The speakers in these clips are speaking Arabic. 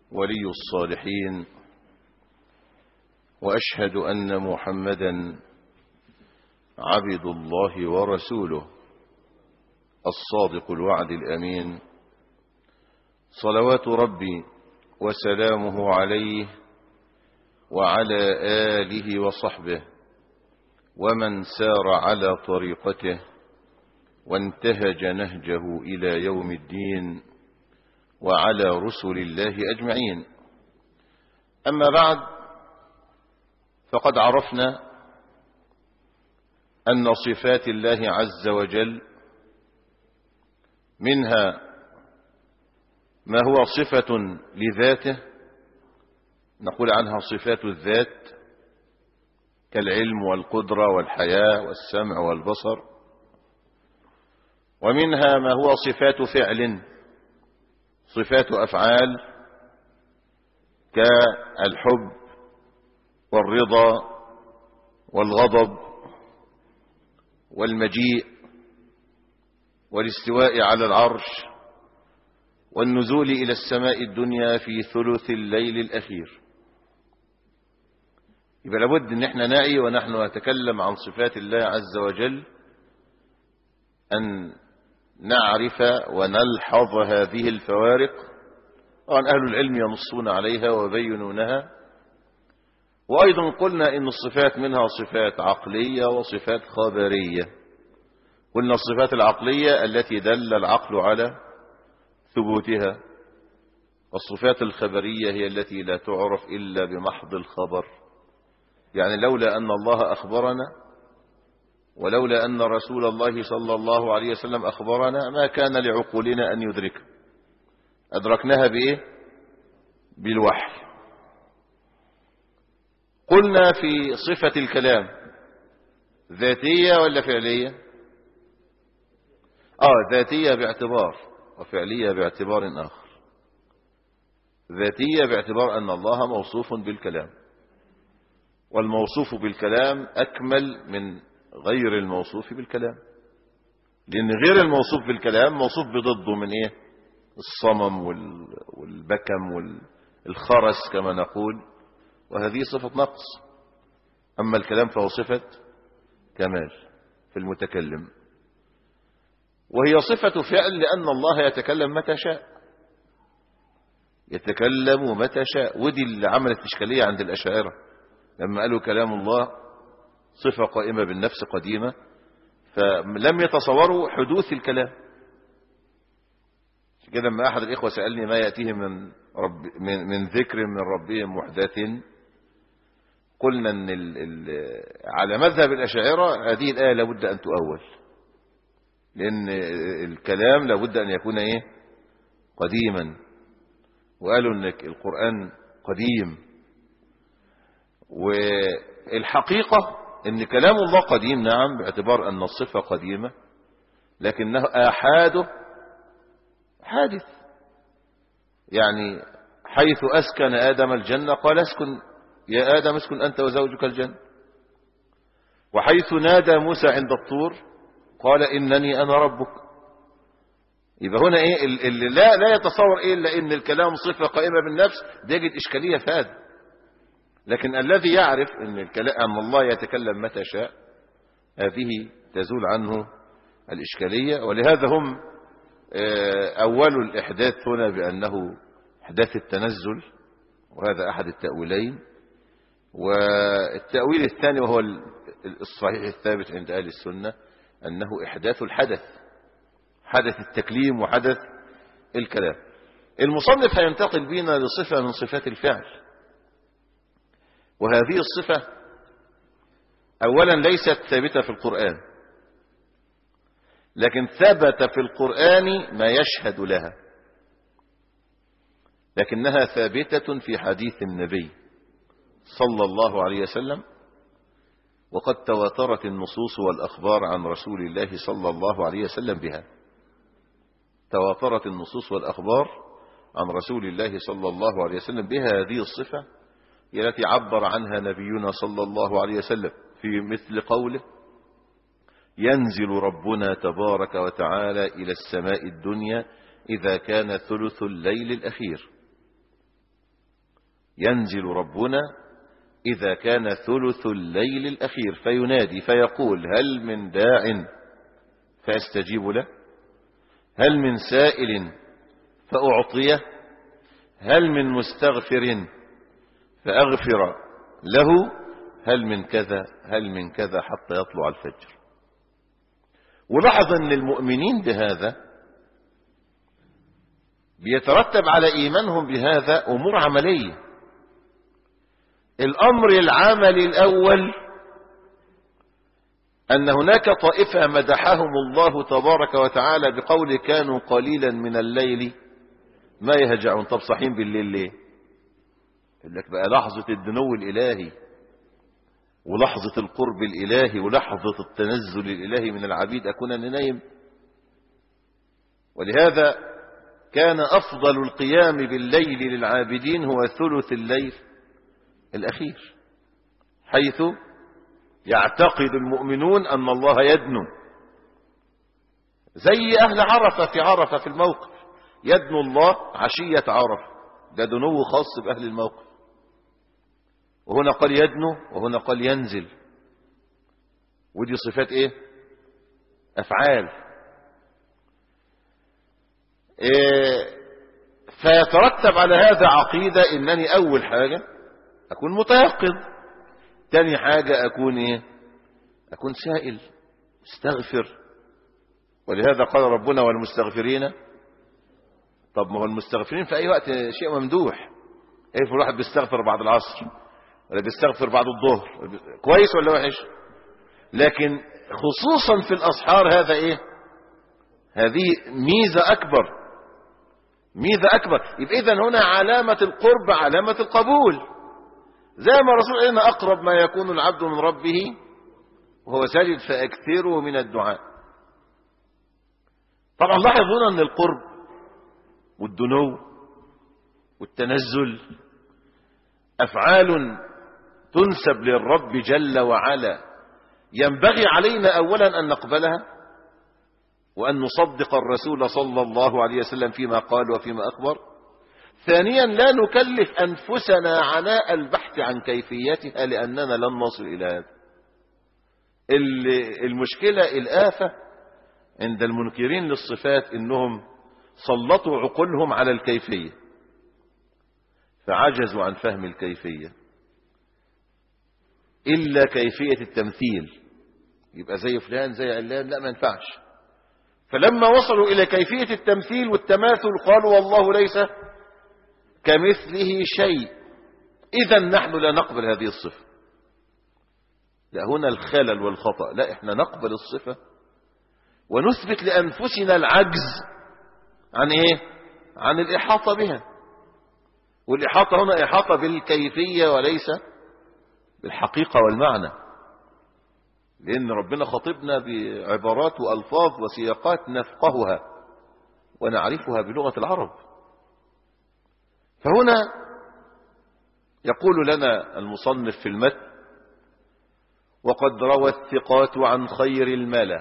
ولي الصالحين، وأشهد أن محمدا عبد الله ورسوله الصادق الوعد الأمين، صلوات ربي وسلامه عليه وعلى آله وصحبه ومن سار على طريقته وانتهج نهجه إلى يوم الدين، وعلى رسل الله أجمعين. أما بعد، فقد عرفنا أن صفات الله عز وجل منها ما هو صفة لذاته، نقول عنها صفات الذات كالعلم والقدرة والحياة والسمع والبصر، ومنها ما هو صفات فعل، صفات أفعال كالحب والرضا والغضب والمجيء والاستواء على العرش والنزول إلى السماء الدنيا في ثلث الليل الأخير. يبقى لابد ان احنا نعي ونحن نتكلم عن صفات الله عز وجل أن نعرف ونلحظ هذه الفوارق. طبعا أهل العلم ينصون عليها ويبينونها، وأيضا قلنا إن الصفات منها صفات عقلية وصفات خبرية. قلنا الصفات العقلية التي دل العقل على ثبوتها، والصفات الخبرية هي التي لا تعرف إلا بمحض الخبر. يعني لولا أن الله أخبرنا ولولا أن رسول الله صلى الله عليه وسلم أخبرنا ما كان لعقولنا أن يدرك، أدركناها بإيه؟ بالوحي. قلنا في صفة الكلام ذاتية ولا فعلية؟ ذاتية باعتبار، وفعلية باعتبار آخر. ذاتية باعتبار أن الله موصوف بالكلام، والموصوف بالكلام أكمل من غير الموصوف بالكلام، لأن غير الموصوف بالكلام موصوف بضده من إيه؟ الصمم والبكم والخرس كما نقول، وهذه صفة نقص. أما الكلام فهو صفة كمال في المتكلم، وهي صفة فعل، لأن الله يتكلم متى شاء، يتكلم متى شاء. ودي اللي عملت إشكالية عند الأشاعرة لما قالوا كلام الله صفة قائمة بالنفس قديمة، فلم يتصوروا حدوث الكلام. كده لما أحد الإخوة سألني ما يأتيهم من ذكر من ربهم محدث، قلنا أن على مذهب الأشاعرة هذه الآية لابد أن تؤول، لأن الكلام لابد أن يكون إيه؟ قديما. وقالوا أن القرآن قديم، والحقيقة أن كلام الله قديم نعم، باعتبار أن الصفة قديمة، لكنه آحاده حادث. يعني حيث أسكن آدم الجنة قال اسكن يا آدم اسكن أنت وزوجك الجنة، وحيث نادى موسى عند الطور قال إنني أنا ربك. يبقى هنا إيه اللي لا يتصور إيه إلا إن الكلام صفة قائمة بالنفس، ده يجد إشكالية في هذا. لكن الذي يعرف أن الله يتكلم متى شاء، هذه تزول عنه الإشكالية. ولهذا هم أول الإحداث هنا بأنه إحداث التنزل، وهذا أحد التأويلين. والتأويل الثاني وهو الصحيح الثابت عند أهل السنة أنه إحداث الحدث، حدث التكليم وحدث الكلام. المصنف هينتقل بنا لصفة من صفات الفعل، وهذه الصفة أولا ليست ثابتة في القرآن، لكن ثبت في القرآن ما يشهد لها، لكنها ثابتة في حديث النبي صلى الله عليه وسلم، وقد تواترت النصوص والأخبار عن رسول الله صلى الله عليه وسلم بها. تواترت النصوص والأخبار عن رسول الله صلى الله عليه وسلم بها. هذه الصفة هي التي عبر عنها نبينا صلى الله عليه وسلم في مثل قوله: ينزل ربنا تبارك وتعالى إلى السماء الدنيا إذا كان ثلث الليل الأخير. ينزل ربنا إذا كان ثلث الليل الأخير فينادي فيقول هل من داع فأستجيب له، هل من سائل فأعطيه، هل من مستغفر فأغفر له، هل من كذا هل من كذا حتى يطلع الفجر. ولاحظ أن المؤمنين بهذا بيترتب على إيمانهم بهذا أمور عملية. الأمر العملي الأول أن هناك طائفة مدحهم الله تبارك وتعالى بقول كانوا قليلا من الليل ما يهجعون. طب صحيين بالليل ليه؟ يقول لك بقى لحظة الدنو الإلهي ولحظة القرب الإلهي ولحظة التنزل الإلهي من العبيد أكون أنا نايم. ولهذا كان أفضل القيام بالليل للعابدين هو ثلث الليل الأخير، حيث يعتقد المؤمنون أن الله يدنو، زي أهل عرفة في عرفة في الموقف، يدنو الله عشية عرفة، ده دنو خاص بأهل الموقف. وهنا قال يدنو وهنا قال ينزل، ودي صفات ايه؟ أفعال. فيترتب على هذا عقيدة انني اول حاجة اكون متيقظ، تاني حاجة اكون ايه؟ اكون سائل استغفر. ولهذا قال ربنا والمستغفرين. طب ما هو المستغفرين في اي وقت شيء ممدوح. ايه الواحد بيستغفر بعد العصر ولا بيستغفر بعد الظهر، كويس ولا وحش؟ لكن خصوصا في الاسحار هذا ايه؟ هذه ميزة اكبر، ميزة اكبر. يبقى اذا هنا علامة القرب علامة القبول، زي ما الرسول قال لنا اقرب ما يكون العبد من ربه وهو ساجد فاكثره من الدعاء. طبعا لاحظون ان القرب والدنو والتنزل افعال تنسب للرب جل وعلا، ينبغي علينا اولا ان نقبلها وان نصدق الرسول صلى الله عليه وسلم فيما قال وفيما اخبر. ثانيا لا نكلف انفسنا عناء البحث عن كيفيتها لاننا لن نصل الى هذا. المشكلة الآفة عند المنكرين للصفات انهم سلطوا عقولهم على الكيفية فعجزوا عن فهم الكيفية إلا كيفية التمثيل، يبقى زي فلان زي علان، لا ما ينفعش. فلما وصلوا إلى كيفية التمثيل والتماثل قالوا والله ليس كمثله شيء، إذا نحن لا نقبل هذه الصفة. لا، هنا الخلل والخطأ. لا، احنا نقبل الصفة ونثبت لأنفسنا العجز عن ايه؟ عن الإحاطة بها. والإحاطة هنا إحاطة بالكيفية وليس بالحقيقة والمعنى، لأن ربنا خطبنا بعبارات وألفاظ وسياقات نفقهها ونعرفها بلغة العرب. فهنا يقول لنا المصنف في المتن: وقد روى الثقات عن خير الملا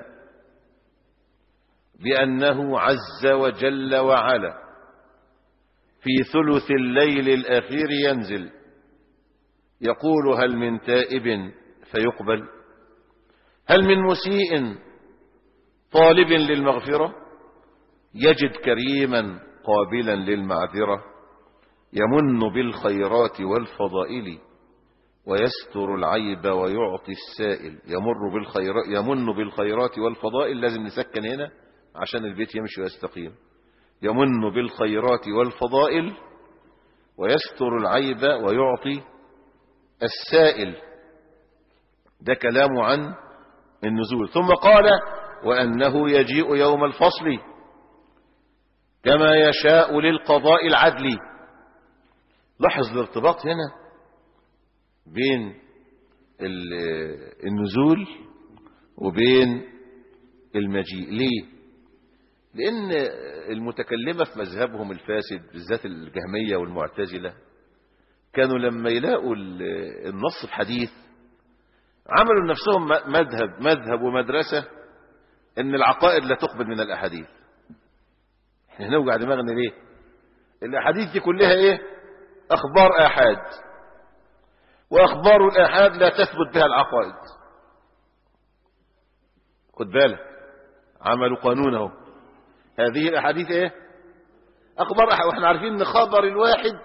بأنه عز وجل وعلا في ثلث الليل الأخير ينزل يقول هل من تائب فيقبل، هل من مسيء طالب للمغفرة، يجد كريما قابلا للمعذرة، يمن بالخيرات والفضائل ويستر العيب ويعطي السائل. يمن بالخيرات والفضائل، لازم نسكن هنا عشان البيت يمشي ويستقيم. يمن بالخيرات والفضائل ويستر العيب ويعطي السائل. ده كلام عن النزول. ثم قال: وأنه يجيء يوم الفصل كما يشاء للقضاء العدلي. لاحظ الارتباط هنا بين النزول وبين المجيء. ليه؟ لأن المتكلمة في مذهبهم الفاسد بالذات الجهمية والمعتزلة كانوا لما يلاقوا النص الحديث عملوا لنفسهم مذهب ومدرسة ان العقائد لا تقبل من الأحاديث. احنا نوجع دماغنا ليه؟ الأحاديث دي كلها ايه؟ أخبار آحاد، وأخبار الآحاد لا تثبت بها العقائد. خد بالك، عملوا قانونه. هذه الأحاديث إيه؟ أخبار آحاد، وإحنا عارفين أن خبر الواحد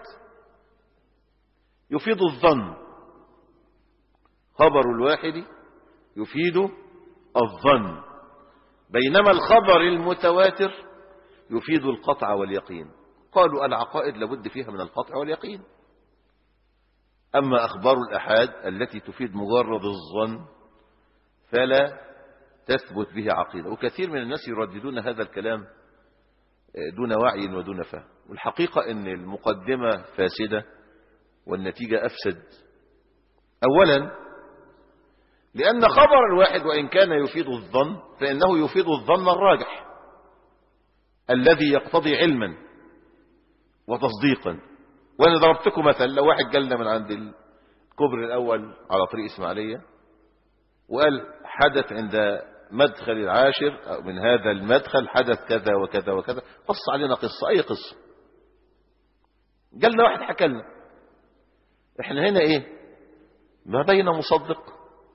يفيد الظن. خبر الواحد يفيد الظن، بينما الخبر المتواتر يفيد القطع واليقين. قالوا العقائد لابد فيها من القطع واليقين. أما أخبار الآحاد التي تفيد مجرد الظن فلا تثبت به عقيدة. وكثير من الناس يرددون هذا الكلام دون وعي ودون فهم، والحقيقة أن المقدمة فاسدة والنتيجة أفسد. أولا، لأن خبر الواحد وإن كان يفيد الظن فإنه يفيد الظن الراجح الذي يقتضي علما وتصديقا. وأنا ضربتكم مثل، لو واحد جالنا من عند الكوبري الأول على طريق إسماعيلية وقال حدث عند مدخل العاشر أو من هذا المدخل حدث كذا وكذا وكذا، قص علينا قصة، أي قصة، جالنا واحد حكى لنا، احنا هنا ايه؟ ما بين مصدق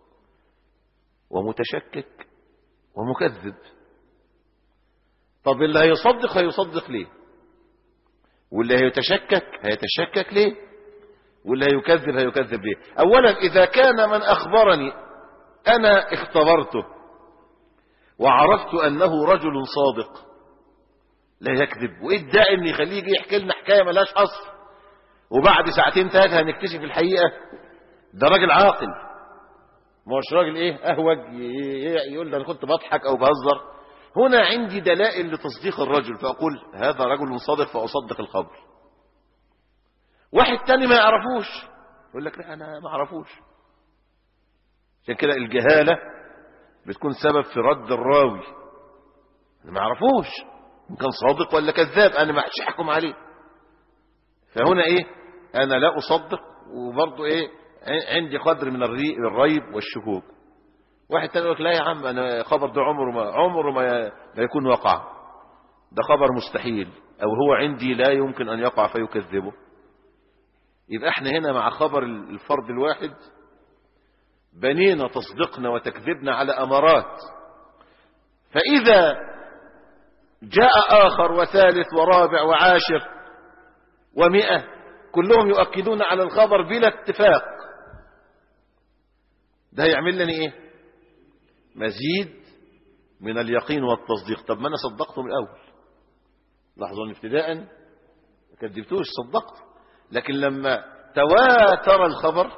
ومتشكك ومكذب. طب اللي هيصدق ليه؟ واللي هيتشكك ليه؟ واللي هيكذب ليه؟ اولا، اذا كان من اخبرني انا اختبرته وعرفت انه رجل صادق لا يكذب، وايه الداعي ان يخليه يجي يحكي لنا حكايه ملهاش اصل وبعد ساعتين ثلاثه هنكتشف الحقيقه ده راجل عاقل، مش راجل ايه اهوج يقول ده انا كنت بضحك او بهزر. هنا عندي دلائل لتصديق الرجل، فاقول هذا رجل صادق فاصدق الخبر. واحد تاني ما يعرفوش يقول لك لا انا ما اعرفوش. عشان كده الجهاله بتكون سبب في رد الراوي، انا ما اعرفوش ان كان صادق ولا كذاب، انا ما احكم عليه. فهنا ايه؟ انا لا اصدق، وبرضه ايه عندي قدر من الريب والشكوك. واحد تاني يقول لك لا يا عم انا خبر ده عمره ما يكون وقع، ده خبر مستحيل، او هو عندي لا يمكن ان يقع فيكذبه. يبقى احنا هنا مع خبر الفرد الواحد بنينا تصديقنا وتكذبنا على امارات، فاذا جاء اخر وثالث ورابع وعاشر و100 كلهم يؤكدون على الخبر بلا اتفاق، ده هيعمل لنا ايه؟ مزيد من اليقين والتصديق. طب ما انا صدقته من الاول، لحظة ابتداء ما كذبتوش، صدقت، لكن لما تواتر الخبر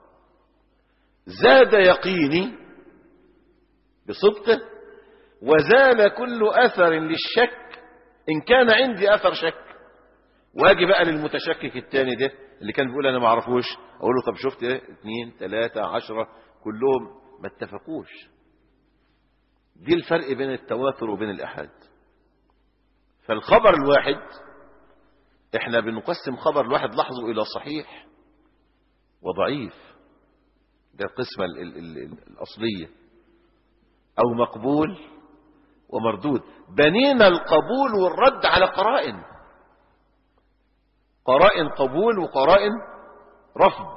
زاد يقيني بصدقه وزال كل اثر للشك ان كان عندي اثر شك. واجي بقى للمتشكك الثاني ده اللي كان بيقول انا ما اعرفوش، اقول له طب شفت ايه 2 3 10 كلهم ما اتفقوش. دي الفرق بين التواتر وبين الآحاد. فالخبر الواحد احنا بنقسم خبر الواحد لاحظوا الى صحيح وضعيف، ده القسمة الأصلية، او مقبول ومردود. بنينا القبول والرد على قرائن قبول وقرائن رفض.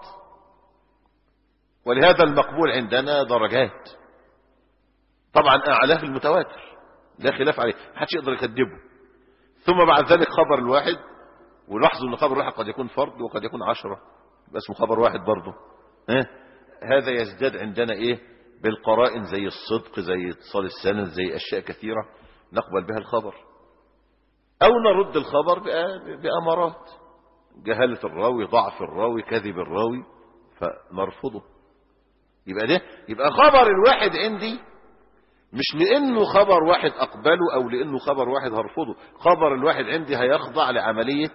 ولهذا المقبول عندنا درجات، طبعا اعلاه المتواتر لا خلاف عليه، محدش يقدر يكذبه. ثم بعد ذلك خبر الواحد، ولاحظوا ان خبر الواحد قد يكون فرد وقد يكون 10، يبقى اسمه خبر واحد برضه. هذا يزداد عندنا ايه؟ بالقرائن زي الصدق، زي اتصال السند، زي اشياء كثيرة نقبل بها الخبر، او نرد الخبر بأمارات، جهالة الراوي، ضعف الراوي، كذب الراوي، فنرفضه. يبقى خبر الواحد عندي مش لانه خبر واحد اقبله او لانه خبر واحد هرفضه، خبر الواحد عندي هيخضع لعملية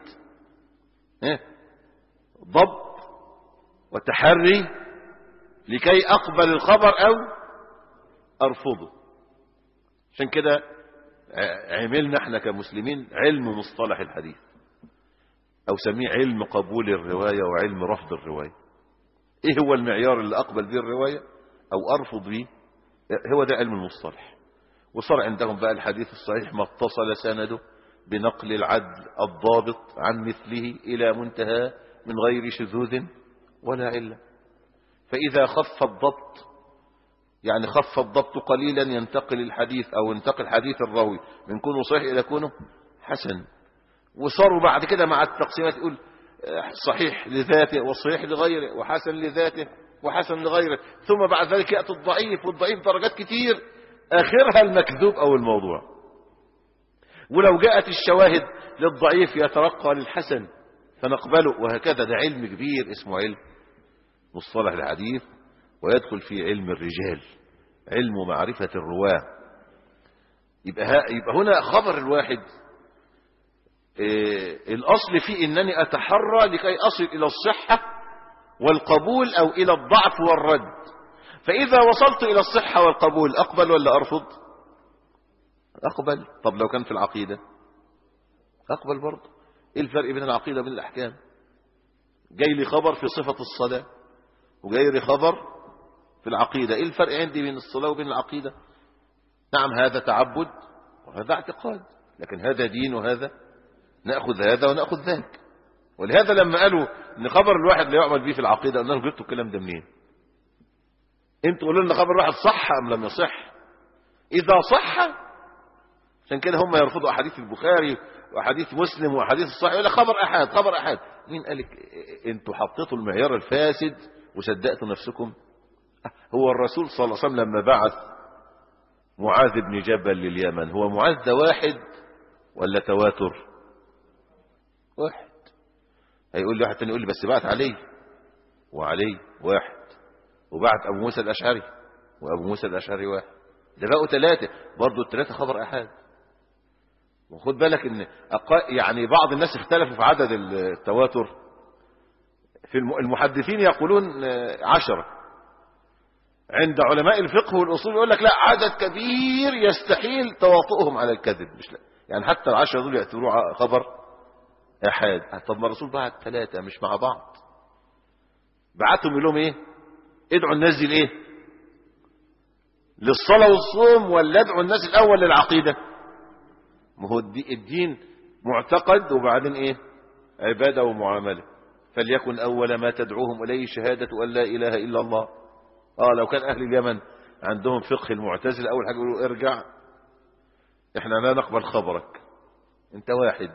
ضبط وتحري لكي اقبل الخبر او ارفضه. عشان كده عملنا احنا كمسلمين علم مصطلح الحديث، او سميه علم قبول الرواية وعلم رفض الرواية. ايه هو المعيار اللي اقبل به الرواية او ارفض به؟ هو ده علم المصطلح. وصار عندهم بقى الحديث الصحيح ما اتصل سنده بنقل العدل الضابط عن مثله الى منتهى من غير شذوذ ولا علة. فإذا خف الضبط، يعني خف الضبط قليلا، ينتقل الحديث أو ينتقل حديث الراوي من كونه صحيح إلى كونه حسن. وصاروا بعد كده مع التقسيمات يقول صحيح لذاته وصحيح لغيره وحسن لذاته وحسن لغيره، ثم بعد ذلك يأتي الضعيف، والضعيف درجات كتير آخرها المكذوب أو الموضوع. ولو جاءت الشواهد للضعيف يترقى للحسن فنقبله، وهكذا. ده علم كبير اسمه علم مصطلح الحديث، ويدخل في علم الرجال، علم معرفة الرواة. يبقى هنا خبر الواحد الأصل فيه أنني أتحرى لكي أصل إلى الصحة والقبول أو إلى الضعف والرد. فإذا وصلت إلى الصحة والقبول أقبل ولا أرفض؟ أقبل. طب لو كان في العقيدة أقبل برضه. إيه الفرق بين العقيدة وبين الأحكام؟ جاي لي خبر في صفة الصلاة وجاي لي خبر في العقيدة، إيه الفرق عندي بين الصلاة وبين العقيدة؟ نعم هذا تعبد وهذا اعتقاد، لكن هذا دين وهذا نأخذ هذا ونأخذ ذاك. ولهذا لما قالوا ان خبر الواحد لا يعمل به في العقيدة، قلنا لهم جبتوا الكلام ده منين؟ انتوا قولوا لنا خبر الواحد صح ام لم يصح؟ اذا صح، عشان كده هم يرفضوا احاديث البخاري واحاديث مسلم واحاديث الصحيح، يقول لك خبر احاد خبر احاد. مين قالك؟ انتوا حطيتوا المعيار الفاسد وصدقتوا نفسكم. هو الرسول صلى الله عليه وسلم لما بعث معاذ بن جبل لليمن، هو معاذ ده واحد ولا تواتر؟ واحد. هيقول لي واحد تاني يقول لي بس بعت علي وعلي واحد، وبعت ابو موسى الاشعري وابو موسى الاشعري واحد، ده بقوا ثلاثة، برضو الثلاثة خبر احاد. وخد بالك ان يعني بعض الناس اختلفوا في عدد التواتر. في المحدثين يقولون 10، عند علماء الفقه والاصول يقول لك لا، عدد كبير يستحيل تواطؤهم على الكذب، مش لا. يعني حتى 10 دول يعتبروه خبر احاد. طب ما الرسول بعت 3 مش مع بعض، بعتهم يقول لهم ايه؟ ادعوا الناس دي لايه؟ للصلاة والصوم، ولا ادعوا الناس الاول للعقيدة؟ ما هو الدين معتقد وبعدين ايه؟ عبادة ومعاملة. فليكن اول ما تدعوهم اليه شهادة ان لا اله الا الله. لو كان اهل اليمن عندهم فقه المعتزلة، اول حاجة يقولوا ارجع، احنا لا نقبل خبرك، انت واحد،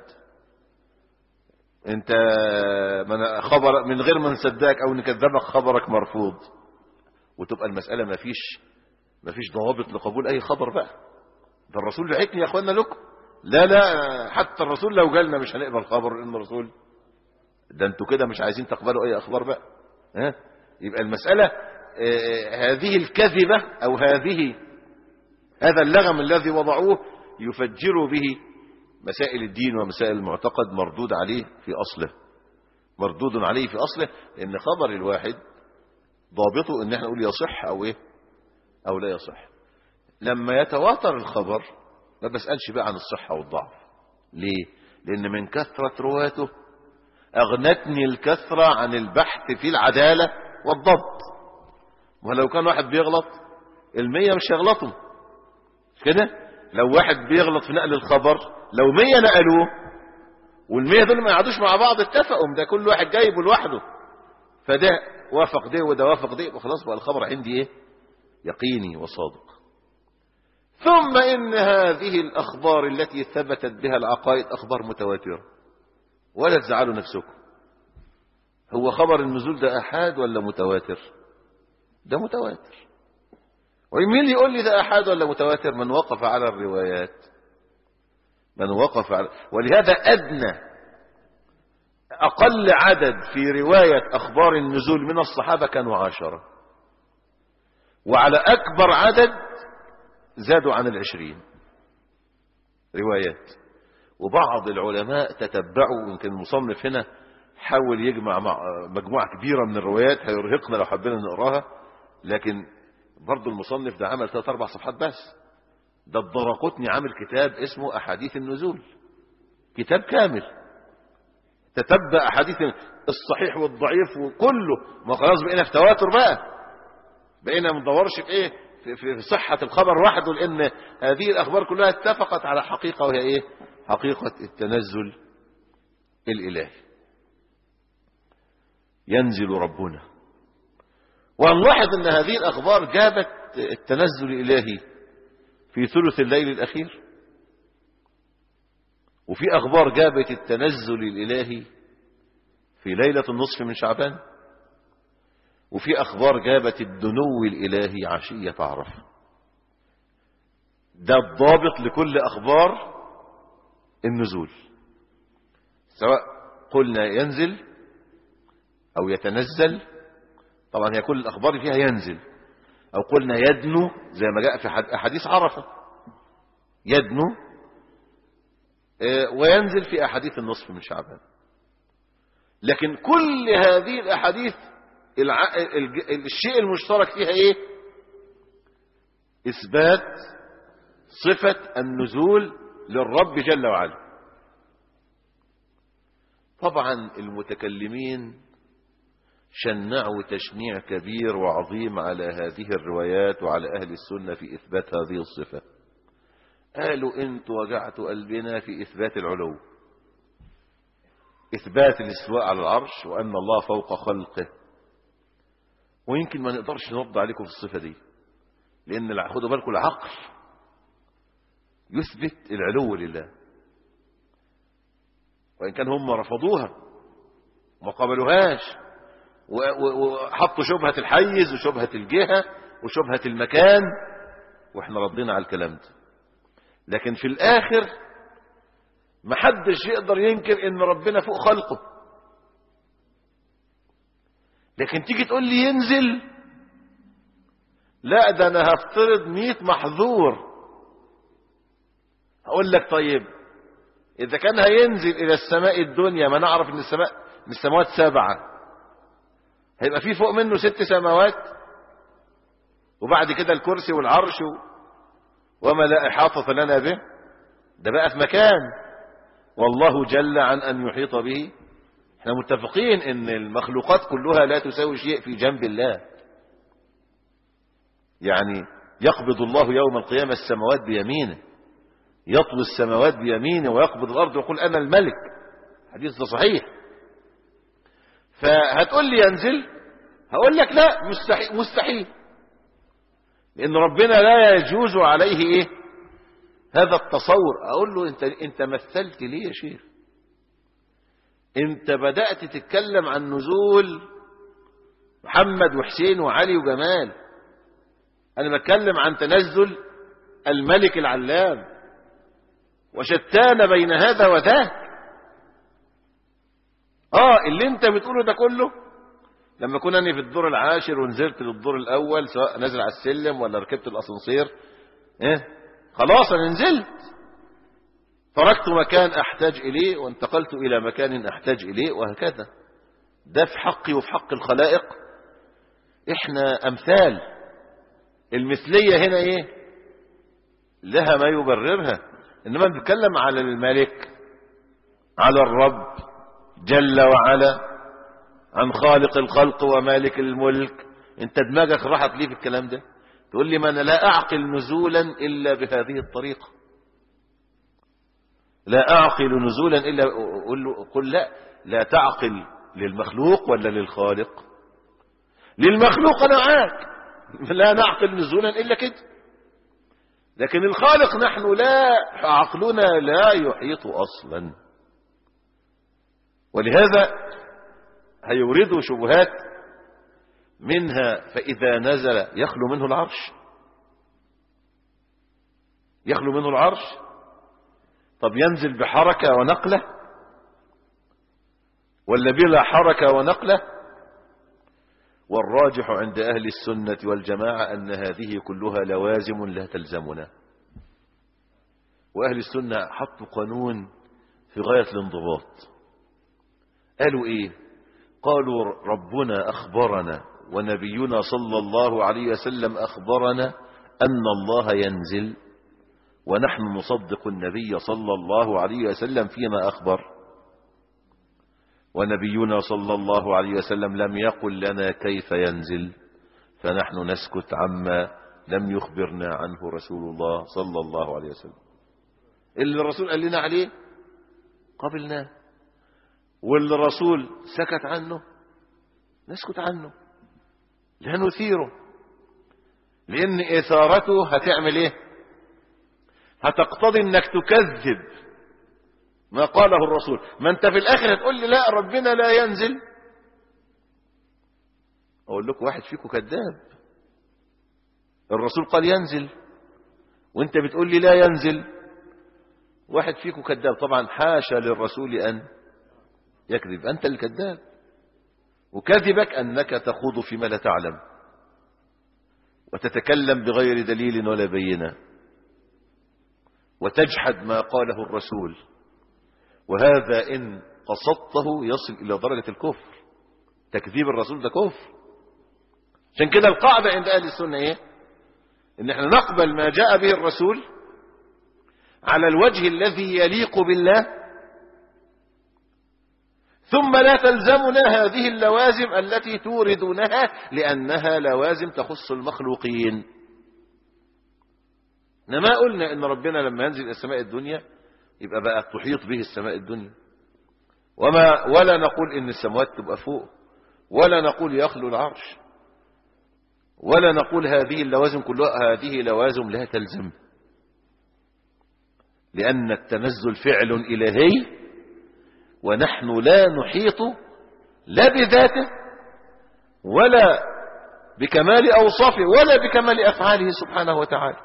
انت من خبر من غير ما نصدقك او نكذبك خبرك مرفوض. وتبقى المسألة ما فيش ضوابط لقبول اي خبر بقى. ده الرسول بعتني يا اخوانا لكم، لا حتى الرسول لو جالنا مش هنقبل خبر، ان الرسول ده انتوا كده مش عايزين تقبلوا اي اخبار بقى. يبقى المسألة هذه الكذبة او هذا اللغم الذي وضعوه يفجروا به مسائل الدين ومسائل المعتقد، مردود عليه في أصله، لأن خبر الواحد ضابطه ان احنا نقول يصح او ايه او لا يصح. لما يتواتر الخبر ما بسألش بقى عن الصحة والضعف. ليه؟ لأن من كثرة رواته أغنتني الكثرة عن البحث في العدالة والضبط. ولو كان واحد بيغلط 100 مش هيغلطوا كده. لو واحد بيغلط في نقل الخبر، لو 100 نقلوه وال100 دول ما يقعدوش مع بعض اتفقوا، ده كل واحد جايبه لوحده، فده وافق ده وده وافق ده، وخلاص بقى الخبر عندي ايه؟ يقيني وصادق. ثم ان هذه الاخبار التي ثبتت بها العقائد اخبار متواترة، ولا تزعلوا نفسكم. هو خبر النزول ده احاد ولا متواتر؟ ده متواتر. ومين يقول لي ده احاد ولا متواتر؟ من وقف على الروايات، ولهذا اقل عدد في رواية اخبار النزول من الصحابة كانوا 10، وعلى اكبر عدد زادوا عن 20 روايات. وبعض العلماء تتبعوا، يمكن المصنف هنا حاول يجمع مع مجموعة كبيرة من الروايات، هيرهقنا لو حبينا نقراها، لكن برضو المصنف ده عمل 3-4 صفحات بس. ده الدرقطني عامل كتاب اسمه أحاديث النزول، كتاب كامل تتبع أحاديث الصحيح والضعيف وكله. ما خلاص بقينا في تواتر بقى، بقينا ما ندورش في ايه، في صحة الخبر وحده، لأن هذه الأخبار كلها اتفقت على حقيقة، وهي ايه؟ حقيقة التنزل الإلهي. ينزل ربنا. ونلاحظ أن هذه الأخبار جابت التنزل الإلهي في ثلث الليل الأخير، وفي أخبار جابت التنزل الإلهي في ليلة النصف من شعبان، وفي أخبار جابت الدنو الإلهي عشية عرفة. ده الضابط لكل أخبار النزول، سواء قلنا ينزل أو يتنزل، طبعا هي كل الأخبار فيها ينزل، أو قلنا يدنو زي ما جاء في أحاديث عرفة، يدنو وينزل في أحاديث النصف من شعبان. لكن كل هذه الأحاديث الشيء المشترك فيها إيه؟ إثبات صفة النزول للرب جل وعلا. طبعا المتكلمين شنعوا تشنيع كبير وعظيم على هذه الروايات وعلى أهل السنة في إثبات هذه الصفة. قالوا انتوا وجعتوا قلبنا في إثبات العلو، إثبات الاستواء على العرش وأن الله فوق خلقه، ويمكن ما نقدرش نرد عليكم في الصفة دي، لأن خدوا بالكم العقل يثبت العلو لله، وإن كان هم رفضوها وما قبلوهاش وحطوا شبهة الحيز وشبهة الجهة وشبهة المكان، وإحنا ردينا على الكلام ده. لكن في الآخر محدش يقدر ينكر إن ربنا فوق خلقه. لكن تيجي تقول لي ينزل، لا ده أنا هفترض 100 محظور. هقول لك طيب إذا كان هينزل إلى السماء الدنيا، ما نعرف إن السماوات 7، هيبقى في فوق منه 6 سماوات، وبعد كده الكرسي والعرش وما لا إحاطة لنا به، ده بقى في مكان والله جل عن أن يحيط به. احنا متفقين ان المخلوقات كلها لا تساوي شيء في جنب الله. يعني يقبض الله يوم القيامة السماوات بيمينه، يطوي السماوات بيمينه ويقبض الأرض ويقول أنا الملك، حديث ده صحيح. فهتقول لي ينزل، هقول لك لا، مستحيل، لأن ربنا لا يجوز عليه إيه هذا التصور. أقول له أنت مثلت ليه يا شيخ؟ أنت بدأت تتكلم عن نزول محمد وحسين وعلي وجمال، أنا بتكلم عن تنزل الملك العلام، وشتان بين هذا وذاك. اللي انت بتقوله ده كله لما كنا في الدور العاشر ونزلت للدور الأول، سواء نازل على السلم ولا ركبت الأسانسير، خلاص أنا نزلت، تركت مكان أحتاج إليه وانتقلت إلى مكان أحتاج إليه، وهكذا. ده في حقي وفي حق الخلائق. إحنا أمثال، المثلية هنا إيه لها ما يبررها، إنما نتكلم على الملك، على الرب جل وعلا، عن خالق الخلق ومالك الملك. انت دماغك راحت ليه في الكلام ده؟ تقول لي ما أنا لا أعقل نزولا إلا بهذه الطريقة، لا أعقل نزولا إلا، قل لا تعقل للمخلوق ولا للخالق؟ للمخلوق أنا معاك، لا نعقل نزولا إلا كده. لكن الخالق نحن لا، عقلنا لا يحيط أصلا. ولهذا هيوردوا شبهات منها فإذا نزل يخلو منه العرش، يخلو منه العرش. طب ينزل بحركة ونقلة ولا بلا حركة ونقلة؟ والراجح عند أهل السنة والجماعة أن هذه كلها لوازم لا تلزمنا. وأهل السنة حطوا قانون في غاية الانضباط. قالوا إيه؟ قالوا ربنا أخبرنا ونبينا صلى الله عليه وسلم أخبرنا أن الله ينزل، ونحن نصدق النبي صلى الله عليه وسلم فيما أخبر، ونبينا صلى الله عليه وسلم لم يقل لنا كيف ينزل، فنحن نسكت عما لم يخبرنا عنه رسول الله صلى الله عليه وسلم. اللي الرسول قال لنا عليه قبلناه، واللي الرسول سكت عنه نسكت عنه، لا نثيره، لأن إثارته هتعمل إيه؟ هتقتضي إنك تكذب ما قاله الرسول. ما أنت في الآخر هتقول لي لا ربنا لا ينزل، أقول لكم واحد فيكم كذاب. الرسول قال ينزل وأنت بتقول لي لا ينزل، واحد فيكم كذاب. طبعا حاشا للرسول أن يكذب، أنت الكذاب، وكذبك أنك تخوض فيما لا تعلم وتتكلم بغير دليل ولا بينة وتجحد ما قاله الرسول، وهذا إن قصدته يصل إلى درجة الكفر. تكذيب الرسول ده كفر. عشان كده القاعدة عند أهل السنة إيه؟ إن احنا نقبل ما جاء به الرسول على الوجه الذي يليق بالله، ثم لا تلزمنا هذه اللوازم التي توردونها لأنها لوازم تخص المخلوقين. ما قلنا إن ربنا لما ينزل إلى السماء الدنيا يبقى بقى تحيط به السماء الدنيا، ولا نقول إن السماوات تبقى فوق، ولا نقول يخلو العرش، ولا نقول هذه اللوازم كلها. هذه لوازم لا تلزم، لأن التنزل فعل إلهي، ونحن لا نحيط لا بذاته ولا بكمال أوصافه ولا بكمال أفعاله سبحانه وتعالى.